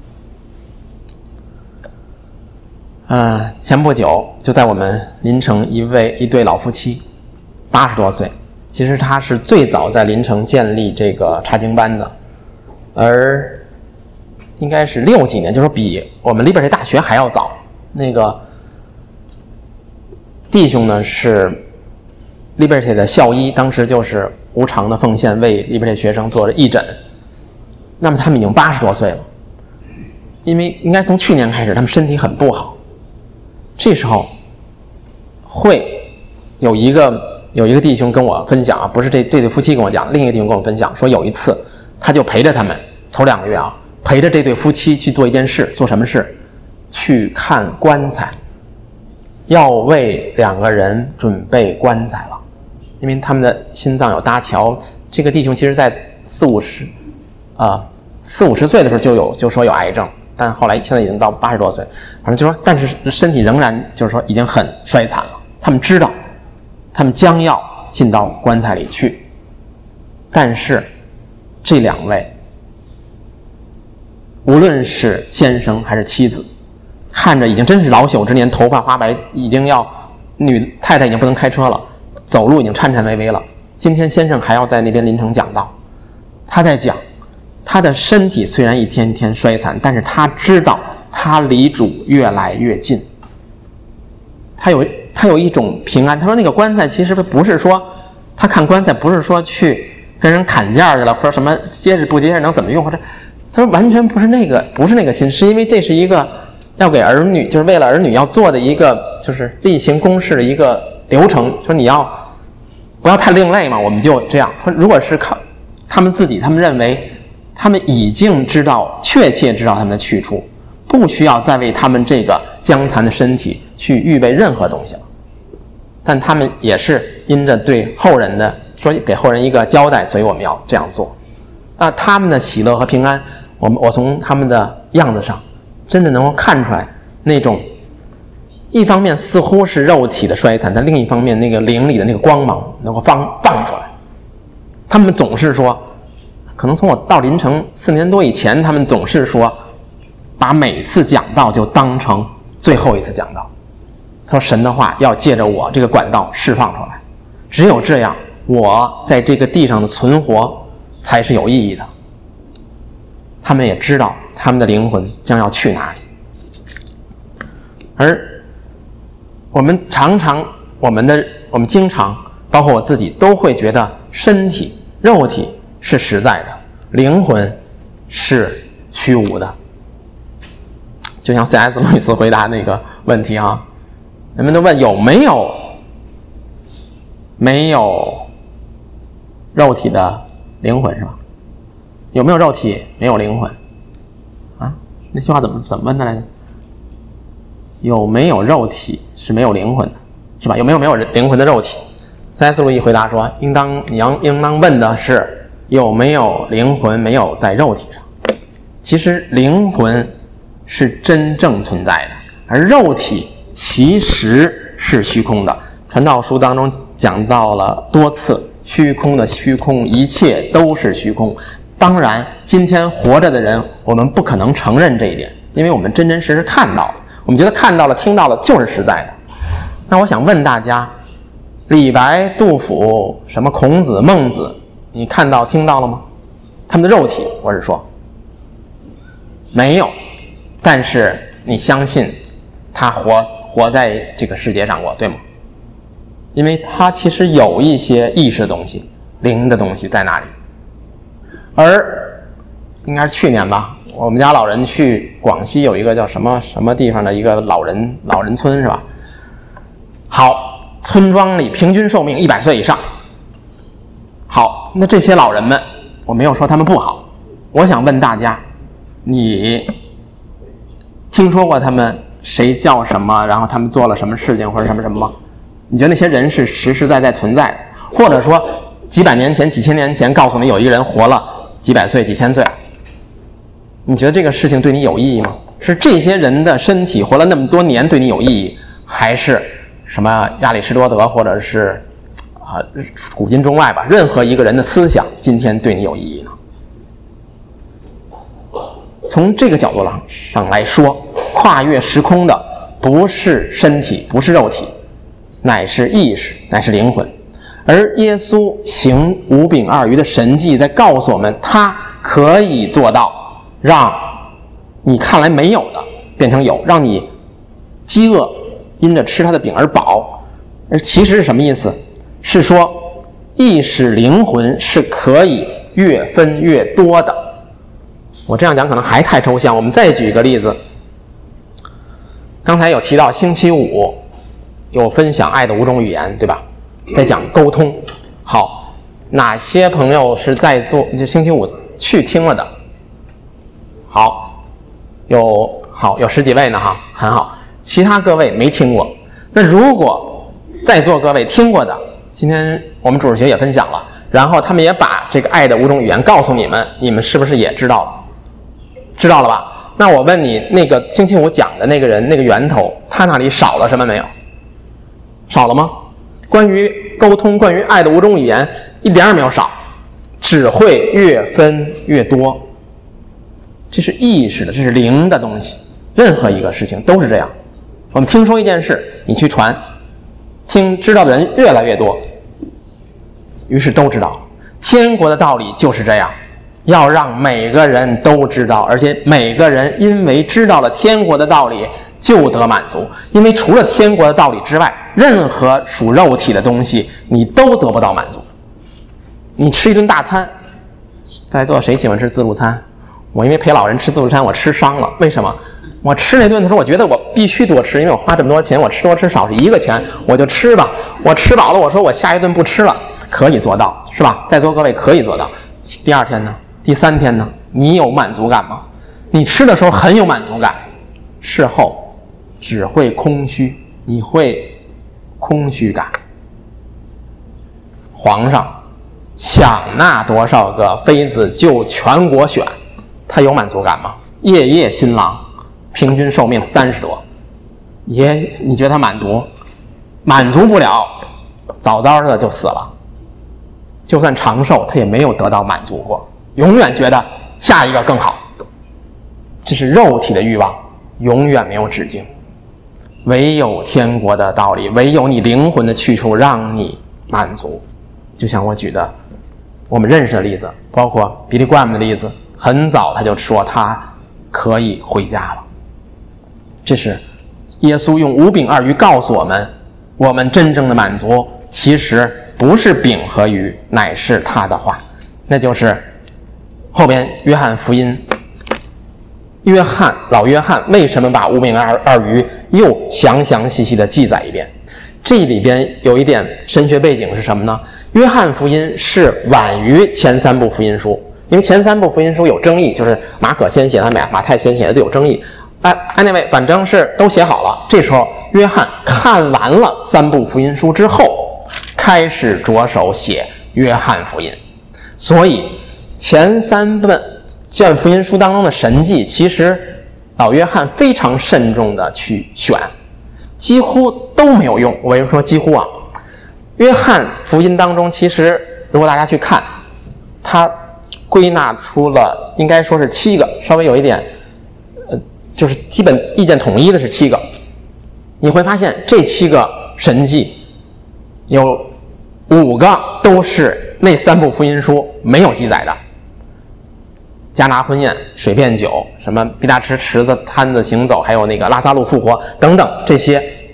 呃，前不久就在我们临城一位一对老夫妻，八十多岁，其实他是最早在临城建立这个查经班的，而应该是六几年，就是比我们 Liberty 大学还要早。那个弟兄呢是 Liberty 的校医，当时就是无偿的奉献，为 Liberty 学生做了义诊。那么他们已经八十多岁了，因为应该从去年开始他们身体很不好，这时候会有一个有一个弟兄跟我分享啊，不是这这对夫妻跟我讲，另一个弟兄跟我分享说，有一次他就陪着他们头两个月啊，陪着这对夫妻去做一件事。做什么事？去看棺材，要为两个人准备棺材了，因为他们的心脏有搭桥。这个弟兄其实在四五十啊四五十岁的时候就有就说有癌症，但后来现在已经到八十多岁，反正就说，但是身体仍然就是说已经很衰残了。他们知道他们将要进到棺材里去，但是这两位无论是先生还是妻子，看着已经真是老朽之年，头发花白，已经要女太太已经不能开车了，走路已经颤颤巍巍了。今天先生还要在那边临城讲道，他在讲他的身体虽然一天天衰残，但是他知道他离主越来越近，他有他有一种平安。他说那个棺材其实不是说他看棺材不是说去跟人砍价去了，或者什么结实不结实能怎么用，或者他说完全不是那个不是那个心，是因为这是一个要给儿女，就是为了儿女要做的一个就是例行公事的一个流程。说你要不要太另类嘛，我们就这样。说如果是靠他们自己，他们认为他们已经知道确切知道他们的去处，不需要再为他们这个僵残的身体去预备任何东西了。但他们也是因着对后人的说给后人一个交代，所以我们要这样做。那他们的喜乐和平安，我们我从他们的样子上真的能够看出来，那种一方面似乎是肉体的衰残，但另一方面那个灵里的那个光芒能够放放出来。他们总是说，可能从我到临城四年多以前，他们总是说把每次讲道就当成最后一次讲道。他说神的话要借着我这个管道释放出来，只有这样我在这个地上的存活才是有意义的。他们也知道他们的灵魂将要去哪里，而我们常常我们的我们经常包括我自己都会觉得身体肉体是实在的，灵魂是虚无的。就像 C S 路易斯回答那个问题啊，人们都问有没有没有肉体的灵魂，是吧？有没有肉体没有灵魂啊？那句话怎么怎么问的来着？有没有肉体是没有灵魂的，是吧？有没有没有灵魂的肉体？ C S 路易回答说，应当你要应当问的是有没有灵魂没有在肉体上。其实灵魂是真正存在的，而肉体其实是虚空的。传道书当中讲到了多次，虚空的虚空，一切都是虚空。当然今天活着的人我们不可能承认这一点，因为我们真真实实看到了，我们觉得看到了听到了就是实在的。那我想问大家，李白、杜甫、什么孔子、孟子，你看到听到了吗？他们的肉体我是说没有，但是你相信他活活在这个世界上过，对吗？因为他其实有一些意识的东西，灵的东西在那里。而应该是去年吧，我们家老人去广西有一个叫什么什么地方的一个老人老人村，是吧？好，村庄里平均寿命一百岁以上。好，那这些老人们，我没有说他们不好，我想问大家，你听说过他们谁叫什么，然后他们做了什么事情或者什么什么吗？你觉得那些人是实实在在存在的，或者说几百年前几千年前告诉你有一个人活了几百岁几千岁，你觉得这个事情对你有意义吗？是这些人的身体活了那么多年对你有意义，还是什么亚里士多德或者是啊古今中外吧，任何一个人的思想今天对你有意义呢？从这个角度上来说，跨越时空的不是身体，不是肉体，乃是意识，乃是灵魂。而耶稣行五饼二鱼的神迹，在告诉我们他可以做到让你看来没有的变成有，让你饥饿因着吃他的饼而饱。而其实是什么意思？是说意识灵魂是可以越分越多的。我这样讲可能还太抽象，我们再举一个例子。刚才有提到星期五有分享爱的五种语言，对吧？在讲沟通。好，哪些朋友是在做就星期五去听了的？好，有好有十几位呢哈，很好。其他各位没听过，那如果在座各位听过的，今天我们主日学也分享了，然后他们也把这个爱的五种语言告诉你们，你们是不是也知道了？知道了吧？那我问你，那个星期五讲的那个人，那个源头，他那里少了什么没有？少了吗？关于沟通，关于爱的五种语言，一点也没有少，只会越分越多。这是意识的，这是灵的东西。任何一个事情都是这样。我们听说一件事，你去传，听知道的人越来越多，于是都知道。天国的道理就是这样。要让每个人都知道，而且每个人因为知道了天国的道理就得满足。因为除了天国的道理之外，任何属肉体的东西你都得不到满足。你吃一顿大餐，在座谁喜欢吃自助餐？我因为陪老人吃自助餐我吃伤了。为什么？我吃那顿的时候我觉得我必须多吃，因为我花这么多钱，我吃多吃少是一个钱，我就吃吧。我吃饱了，我说我下一顿不吃了，可以做到，是吧？在座各位可以做到。第二天呢？第三天呢？你有满足感吗？你吃的时候很有满足感，事后只会空虚，你会空虚感。皇上想纳多少个妃子就全国选，他有满足感吗？夜夜新郎，平均寿命三十多，也你觉得他满足？满足不了，早早的就死了。就算长寿，他也没有得到满足过。永远觉得下一个更好，这是肉体的欲望，永远没有止境。唯有天国的道理，唯有你灵魂的去处让你满足。就像我举的我们认识的例子，包括比利·格莱姆的例子，很早他就说他可以回家了。这是耶稣用五饼二鱼告诉我们，我们真正的满足其实不是饼和鱼，乃是他的话。那就是后边约翰福音，约翰老约翰为什么把五饼二二鱼又详详细细的记载一遍？这里边有一点神学背景是什么呢？约翰福音是晚于前三部福音书，因为前三部福音书有争议，就是马可先写的，马马太先写的都有争议。哎，anyway，反正是都写好了。这时候约翰看完了三部福音书之后，开始着手写约翰福音。所以前三卷福音书当中的神迹，其实老约翰非常慎重的去选，几乎都没有用。我为什么说几乎啊？约翰福音当中，其实如果大家去看，他归纳出了应该说是七个，稍微有一点呃，就是基本意见统一的是七个。你会发现这七个神迹有五个都是那三部福音书没有记载的。迦拿婚宴、水变酒、什么毕大池池子摊子行走，还有那个拉撒路复活等等，这些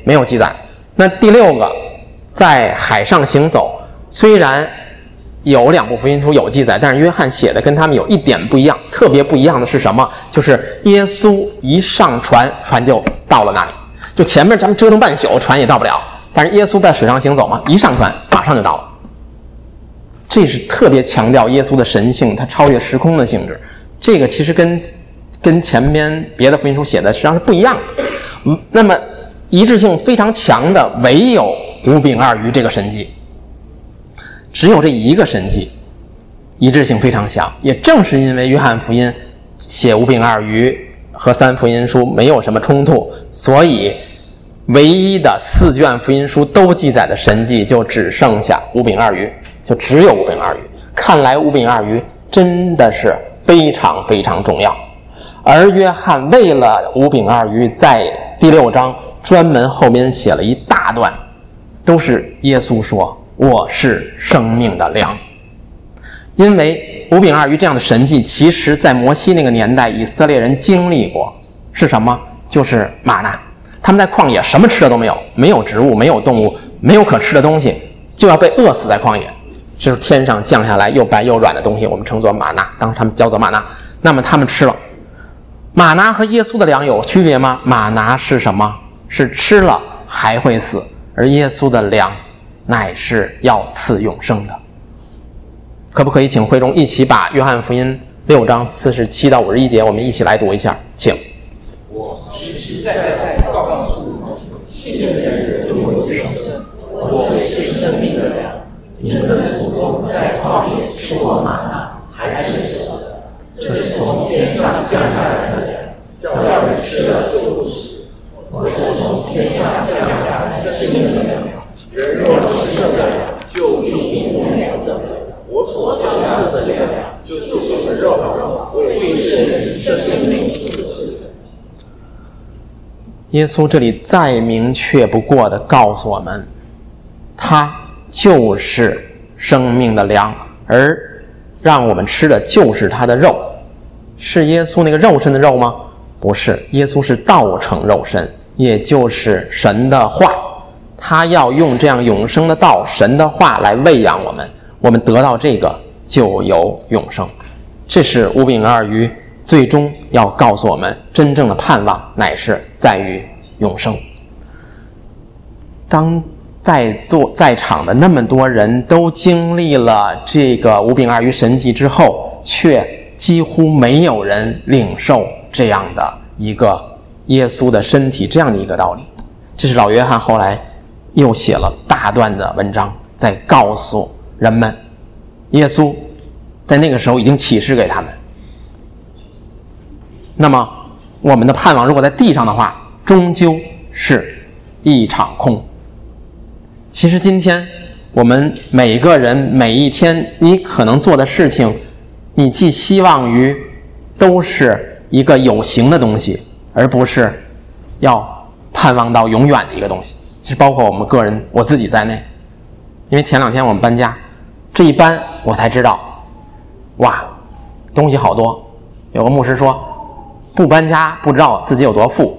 没有记载。那第六个在海上行走，虽然有两部福音书有记载，但是约翰写的跟他们有一点不一样，特别不一样的是什么？就是耶稣一上船，船就到了那里。就前面咱们折腾半宿，船也到不了，但是耶稣在水上行走嘛，一上船马上就到了。这是特别强调耶稣的神性，他超越时空的性质。这个其实跟跟前面别的福音书写的实际上是不一样的。嗯，那么一致性非常强的唯有五饼二鱼这个神迹，只有这一个神迹一致性非常强。也正是因为约翰福音写五饼二鱼和三福音书没有什么冲突，所以唯一的四卷福音书都记载的神迹就只剩下五饼二鱼，就只有五饼二鱼。看来五饼二鱼真的是非常非常重要。而约翰为了五饼二鱼，在第六章专门后面写了一大段，都是耶稣说我是生命的粮。因为五饼二鱼这样的神迹，其实在摩西那个年代以色列人经历过，是什么？就是玛纳。他们在旷野什么吃的都没有，没有植物，没有动物，没有可吃的东西，就要被饿死在旷野。这是天上降下来又白又软的东西，我们称作玛纳，当时他们叫做玛纳。那么他们吃了玛纳，和耶稣的粮有区别吗？玛纳是什么？是吃了还会死，而耶稣的粮乃是要赐永生的。可不可以请会众一起把约翰福音六章四十七到五十一节我们一起来读一下，请。 我实实在在告诉你，信的人有永生，我是生命的粮。你们的祖宗在旷野吃过玛纳，还是死了。这是从天上降下来的粮，叫人吃了就不死。我是从天上降下来生命的粮，人若吃了粮，就必永远的。我所赐的粮，就是我的肉，为世人生命所赐。 耶稣这里再明确不过的告诉我们，他就是生命的粮，而让我们吃的就是他的肉。是耶稣那个肉身的肉吗？不是，耶稣是道成肉身，也就是神的话。他要用这样永生的道，神的话来喂养我们，我们得到这个就有永生。这是五饼二鱼最终要告诉我们，真正的盼望乃是在于永生。当在座在场的那么多人都经历了这个五饼二鱼神迹之后，却几乎没有人领受这样的一个耶稣的身体，这样的一个道理。这是老约翰后来又写了大段的文章，在告诉人们，耶稣在那个时候已经启示给他们。那么我们的盼望如果在地上的话，终究是一场空。其实今天我们每个人每一天你可能做的事情，你寄希望于都是一个有形的东西，而不是要盼望到永远的一个东西。其实包括我们个人，我自己在内。因为前两天我们搬家，这一搬我才知道，哇，东西好多。有个牧师说，不搬家不知道自己有多富。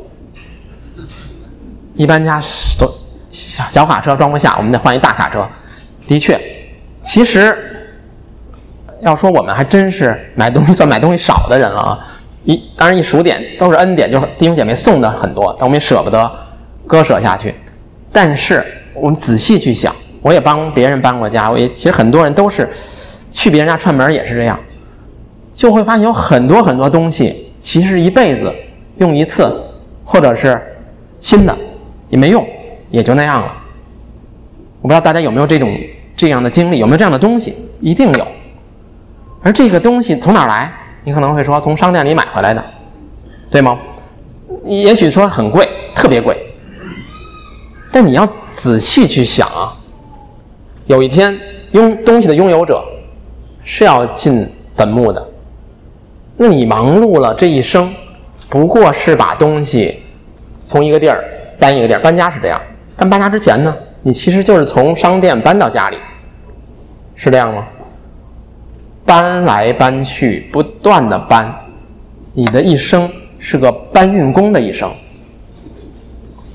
一搬家都小小卡车装不下，我们得换一大卡车。的确，其实要说我们还真是买东西算买东西少的人了啊。一当然一数点都是恩典，就是弟兄姐妹送的很多，但我们也舍不得割舍下去。但是我们仔细去想，我也帮别人搬过家，我也其实很多人都是去别人家串门也是这样，就会发现有很多很多东西其实一辈子用一次，或者是新的也没用，也就那样了。我不知道大家有没有这种这样的经历，有没有这样的东西？一定有。而这个东西从哪儿来？你可能会说从商店里买回来的，对吗？也许说很贵，特别贵。但你要仔细去想啊，有一天拥东西的拥有者是要进坟墓的。那你忙碌了这一生，不过是把东西从一个地儿搬一个地儿，搬家是这样。但搬家之前呢，你其实就是从商店搬到家里，是这样吗？搬来搬去，不断的搬，你的一生是个搬运工的一生。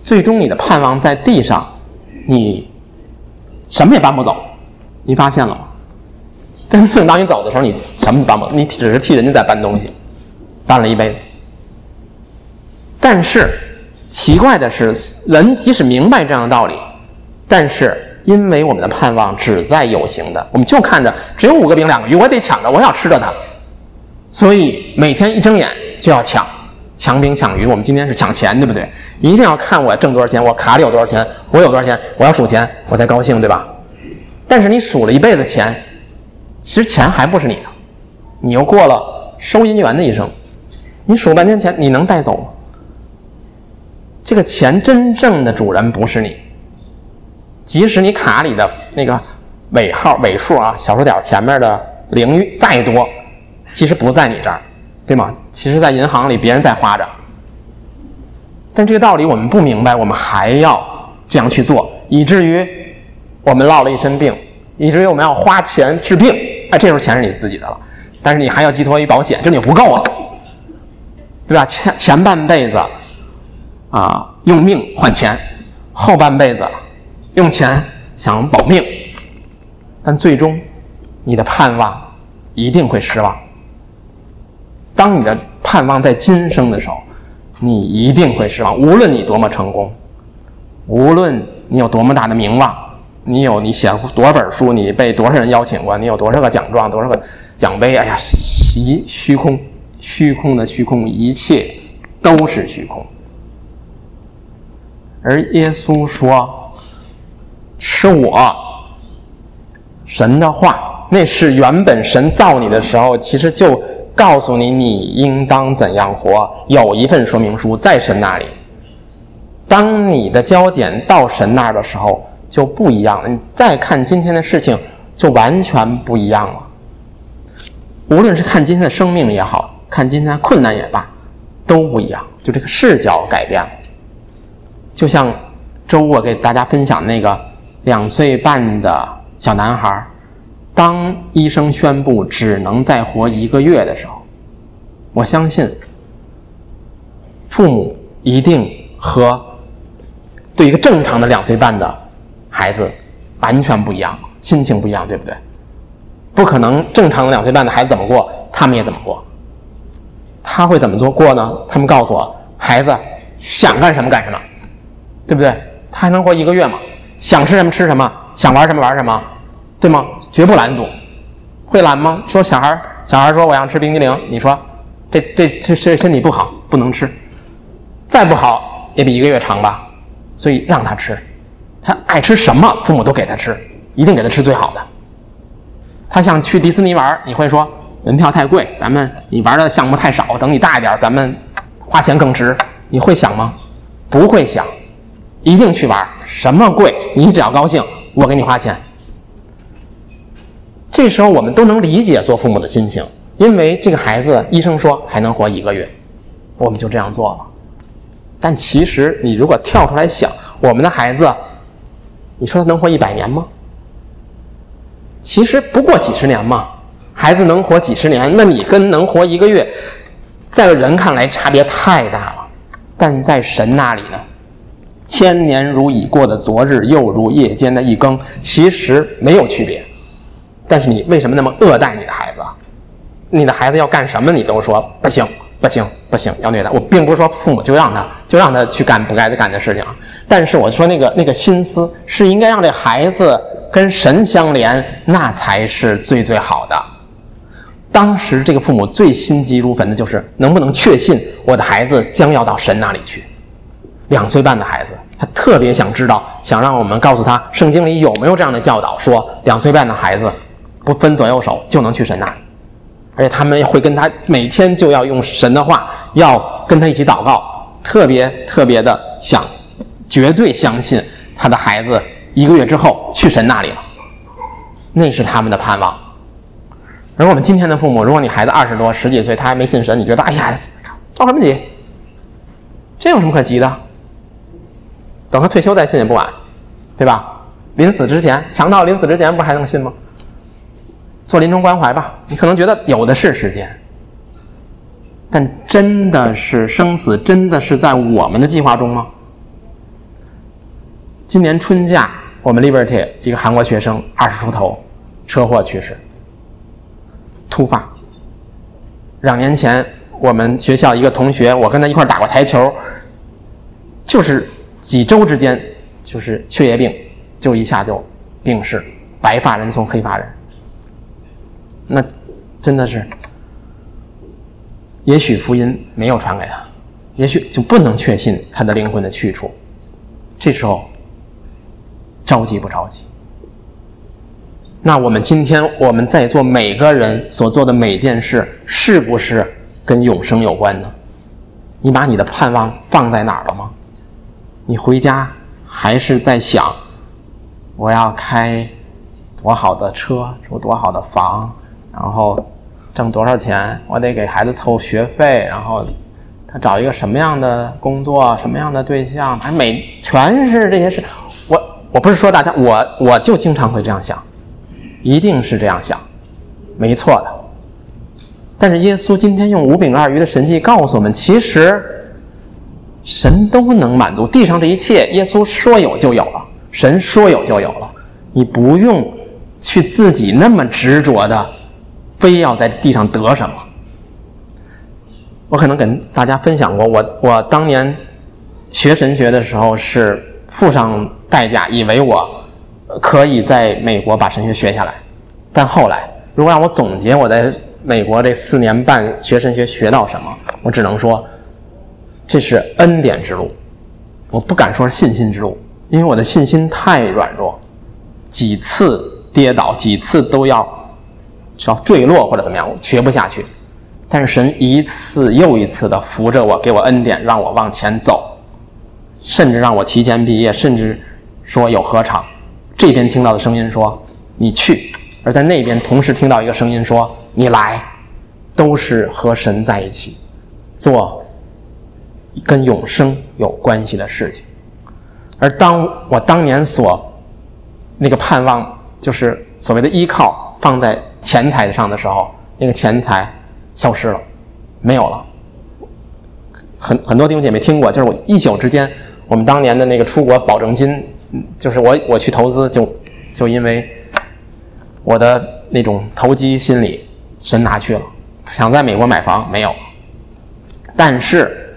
最终你的盼望在地上，你什么也搬不走。你发现了吗？真正当你走的时候，你什么也搬不走，你只是替人家在搬东西，搬了一辈子。但是奇怪的是，人即使明白这样的道理，但是因为我们的盼望只在有形的，我们就看着只有五个饼两个鱼，我得抢着，我要吃着它，所以每天一睁眼就要抢，抢饼抢鱼。我们今天是抢钱，对不对？一定要看我挣多少钱，我卡里有多少钱，我有多少钱，我要数钱，我才高兴，对吧？但是你数了一辈子钱，其实钱还不是你的，你又过了收银员的一生，你数半天钱，你能带走吗？这个钱真正的主人不是你，即使你卡里的那个尾号尾数啊，小数点前面的零再多，其实不在你这儿，对吗？其实在银行里别人在花着。但这个道理我们不明白，我们还要这样去做，以至于我们落了一身病，以至于我们要花钱治病。哎，这时候钱是你自己的了，但是你还要寄托于保险，这就不够了，对吧？前前半辈子啊用命换钱，后半辈子用钱想保命，但最终你的盼望一定会失望。当你的盼望在今生的时候，你一定会失望。无论你多么成功，无论你有多么大的名望，你有你写多少本书，你被多少人邀请过，你有多少个奖状，多少个奖杯，哎呀，一虚空，虚空的虚空，一切都是虚空。而耶稣说是我神的话，那是原本神造你的时候其实就告诉你你应当怎样活，有一份说明书在神那里。当你的焦点到神那儿的时候就不一样了，你再看今天的事情就完全不一样了。无论是看今天的生命也好，看今天的困难也罢，都不一样，就这个视角改变了。就像周我给大家分享那个两岁半的小男孩，当医生宣布只能再活一个月的时候，我相信父母一定和对一个正常的两岁半的孩子完全不一样，心情不一样，对不对？不可能正常的两岁半的孩子怎么过他们也怎么过。他会怎么做过呢？他们告诉我，孩子想干什么干什么，对不对？他还能活一个月吗？想吃什么吃什么，想玩什么玩什么，对吗？绝不拦阻。会拦吗？说小孩小孩说我想吃冰激凌，你说这这这这身体不好，不能吃，再不好也比一个月长吧，所以让他吃。他爱吃什么父母都给他吃，一定给他吃最好的。他想去迪士尼玩，你会说门票太贵，咱们你玩的项目太少，等你大一点咱们花钱更值，你会想吗？不会想，一定去玩，什么贵你只要高兴我给你花钱。这时候我们都能理解做父母的心情，因为这个孩子医生说还能活一个月，我们就这样做了。但其实你如果跳出来想，我们的孩子你说他能活一百年吗？其实不过几十年嘛。孩子能活几十年，那你跟能活一个月在人看来差别太大了，但在神那里呢，千年如已过的昨日，又如夜间的一更，其实没有区别。但是你为什么那么恶待你的孩子啊？你的孩子要干什么你都说不行不行不行，要虐待。我并不是说父母就让他就让他去干不该干的事情啊，但是我说那个那个心思是应该让这孩子跟神相连，那才是最最好的。当时这个父母最心急如焚的就是能不能确信我的孩子将要到神那里去。两岁半的孩子他特别想知道，想让我们告诉他圣经里有没有这样的教导，说两岁半的孩子不分左右手就能去神那里，而且他们会跟他每天就要用神的话要跟他一起祷告，特别特别的想绝对相信他的孩子一个月之后去神那里了，那是他们的盼望。而我们今天的父母，如果你孩子二十多十几岁他还没信神，你觉得哎呀着什么急，这有什么可急的，等他退休再信也不晚，对吧？临死之前，强盗临死之前不还能信吗？做临终关怀吧，你可能觉得有的是时间，但真的是生死真的是在我们的计划中吗？ 今年春假，我们 Liberty 一个韩国学生二十出头，车祸去世，突发。两年前，我们学校一个同学，我跟他一块打过台球，就是几周之间，就是血液病，就一下就病逝，白发人送黑发人。那真的是，也许福音没有传给他，也许就不能确信他的灵魂的去处。这时候着急不着急？那我们今天我们在座每个人所做的每件事，是不是跟永生有关呢？你把你的盼望放在哪儿了吗？你回家还是在想，我要开多好的车，住多好的房，然后挣多少钱，我得给孩子凑学费，然后他找一个什么样的工作，什么样的对象，还每全是这些事。我我不是说大家，我我就经常会这样想，一定是这样想，没错的。但是耶稣今天用五饼二鱼的神迹告诉我们，其实神都能满足地上这一切，耶稣说有就有了，神说有就有了，你不用去自己那么执着的非要在地上得什么。我可能跟大家分享过，我我当年学神学的时候是付上代价，以为我可以在美国把神学学下来，但后来如果让我总结我在美国这四年半学神学学到什么，我只能说这是恩典之路，我不敢说是信心之路，因为我的信心太软弱，几次跌倒，几次都要要坠落或者怎么样，我学不下去。但是神一次又一次的扶着我，给我恩典，让我往前走，甚至让我提前毕业，甚至说有合场，这边听到的声音说你去，而在那边同时听到一个声音说你来，都是和神在一起做跟永生有关系的事情。而当我当年所那个盼望，就是所谓的依靠放在钱财上的时候，那个钱财消失了，没有了。很很多弟兄姐妹听过，就是我一宿之间，我们当年的那个出国保证金，就是我我去投资，就就因为我的那种投机心理，神拿去了。想在美国买房没有，但是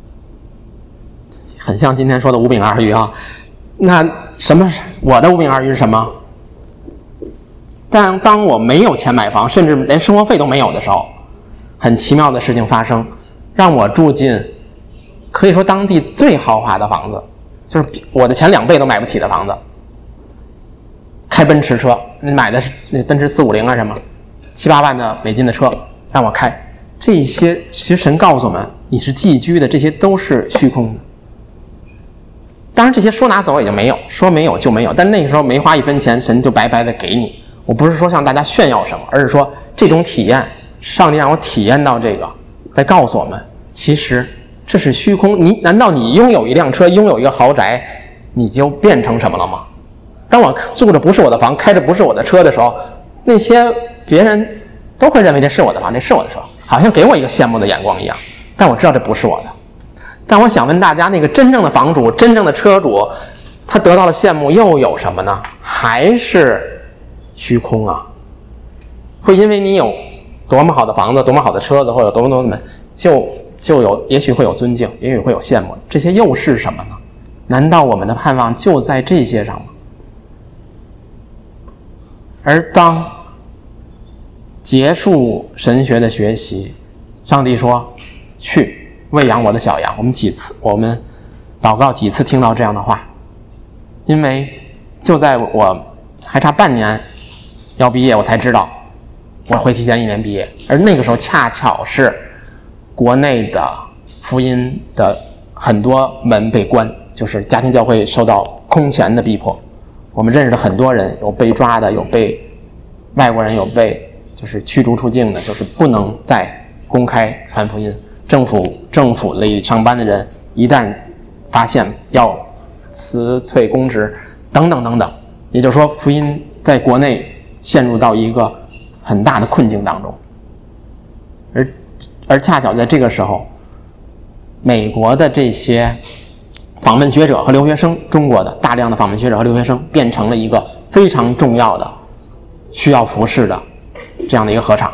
很像今天说的五饼二鱼啊。那什么，我的五饼二鱼是什么？但当我没有钱买房，甚至连生活费都没有的时候，很奇妙的事情发生，让我住进可以说当地最豪华的房子，就是我的钱两倍都买不起的房子，开奔驰车，买的是那奔驰四五零啊什么，七八万的美金的车让我开。这些其实神告诉我们，你是寄居的，这些都是虚空的。当然这些说拿走也就没有，说没有就没有，但那个时候没花一分钱，神就白白的给你。我不是说向大家炫耀什么，而是说这种体验，上帝让我体验到这个，在告诉我们，其实这是虚空。你难道你拥有一辆车，拥有一个豪宅，你就变成什么了吗？当我住的不是我的房，开着不是我的车的时候，那些别人都会认为这是我的房，这是我的车，好像给我一个羡慕的眼光一样。但我知道这不是我的。但我想问大家，那个真正的房主，真正的车主，他得到了羡慕又有什么呢？还是虚空啊？会因为你有多么好的房子，多么好的车子，或者多么多么就就有，也许会有尊敬，也许会有羡慕，这些又是什么呢？难道我们的盼望就在这些上吗？而当结束神学的学习，上帝说去喂养我的小羊，我们几次我们祷告几次听到这样的话，因为就在我还差半年要毕业，我才知道我会提前一年毕业。而那个时候恰巧是国内的福音的很多门被关，就是家庭教会受到空前的逼迫。我们认识的很多人，有被抓的，有被外国人，有被就是驱逐出境的，就是不能再公开传福音。政府政府里上班的人一旦发现要辞退公职等等等等，也就是说福音在国内陷入到一个很大的困境当中。而而恰巧在这个时候，美国的这些访问学者和留学生，中国的大量的访问学者和留学生变成了一个非常重要的需要服侍的这样的一个合场。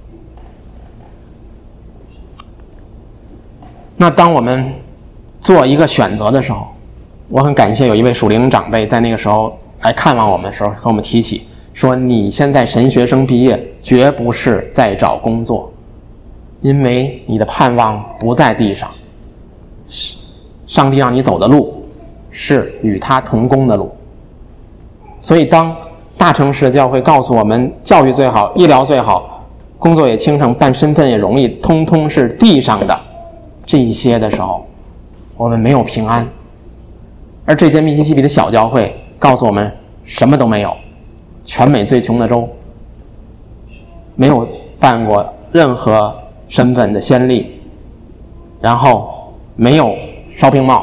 那当我们做一个选择的时候，我很感谢有一位属灵长辈在那个时候来看望我们的时候和我们提起说，你现在神学生毕业绝不是在找工作，因为你的盼望不在地上，上帝让你走的路是与他同工的路。所以当大城市的教会告诉我们教育最好，医疗最好，工作也轻省，办身份也容易，通通是地上的这一些的时候，我们没有平安。而这间密西西比的小教会告诉我们什么都没有，全美最穷的州，没有办过任何身份的先例，然后没有 shopping mall，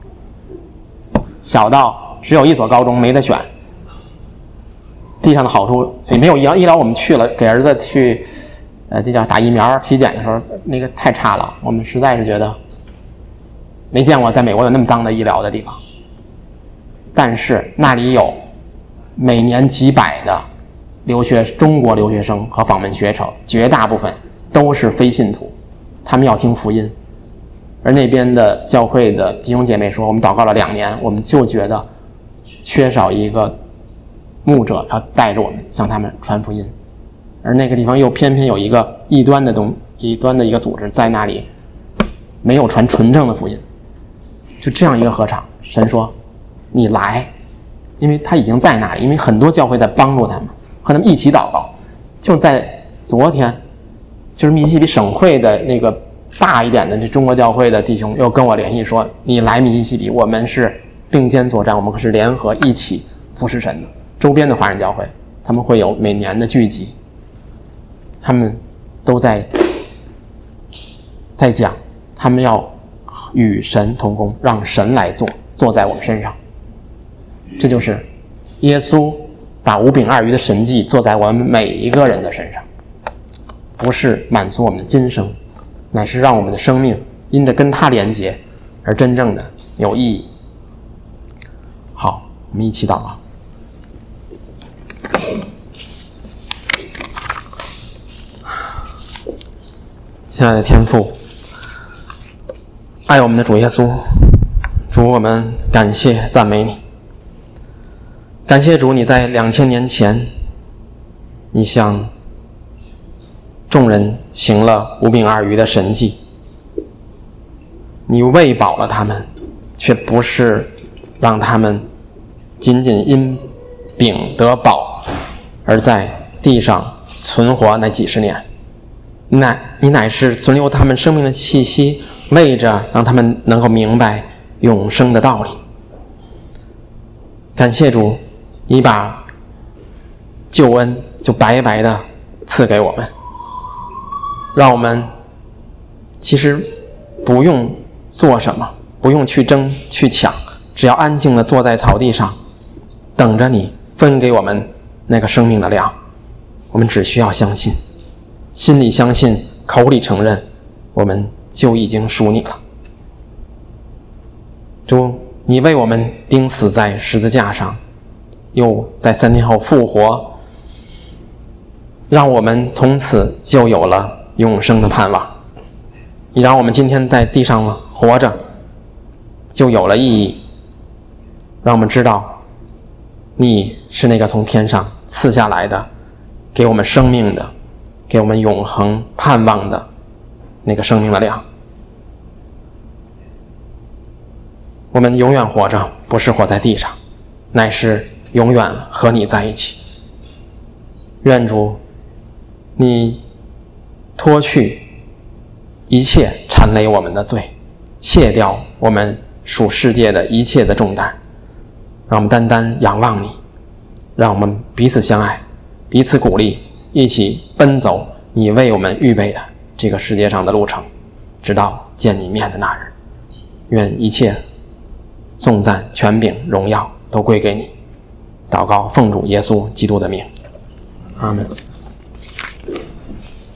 小到只有一所高中没得选，地上的好处也没有医疗，医疗我们去了，给儿子去呃，这叫打疫苗体检的时候，那个太差了，我们实在是觉得没见过在美国有那么脏的医疗的地方。但是那里有每年几百的留学中国留学生和访问学者，绝大部分都是非信徒，他们要听福音。而那边的教会的弟兄姐妹说，我们祷告了两年，我们就觉得缺少一个牧者要带着我们向他们传福音。而那个地方又偏偏有一个异端的东异端的一个组织在那里，没有传纯正的福音。就这样一个合场，神说你来，因为他已经在那里，因为很多教会在帮助他们，和他们一起祷告。就在昨天，就是密西西比省会的那个大一点的这中国教会的弟兄又跟我联系说，你来密西西比，我们是并肩作战，我们可是联合一起服侍神的。周边的华人教会他们会有每年的聚集，他们都在在讲，他们要与神同工，让神来做，做在我们身上。这就是耶稣把五饼二鱼的神迹做在我们每一个人的身上，不是满足我们的今生，乃是让我们的生命因着跟他连结而真正的有意义。好，我们一起祷告。亲爱的天父，爱我们的主耶稣，主，我们感谢赞美你。感谢主，你在两千年前，你向众人行了五饼二鱼的神迹，你喂饱了他们，却不是让他们仅仅因饼得饱而在地上存活那几十年，乃你乃是存留他们生命的气息，为着让他们能够明白永生的道理。感谢主，你把救恩就白白的赐给我们，让我们其实不用做什么，不用去争去抢，只要安静的坐在草地上，等着你分给我们那个生命的粮。我们只需要相信，心里相信，口里承认，我们就已经属你了。主，你为我们钉死在十字架上，又在三天后复活，让我们从此就有了永生的盼望。你让我们今天在地上活着就有了意义，让我们知道你是那个从天上赐下来的，给我们生命的，给我们永恒盼望的那个生命的粮。我们永远活着，不是活在地上，乃是永远和你在一起。愿主你脱去一切缠累我们的罪，卸掉我们属世界的一切的重担，让我们单单仰望你，让我们彼此相爱，彼此鼓励，一起奔走你为我们预备的这个世界上的路程，直到见你面的那日。愿一切颂赞、权柄、荣耀都归给你。祷告奉主耶稣基督的名，阿们。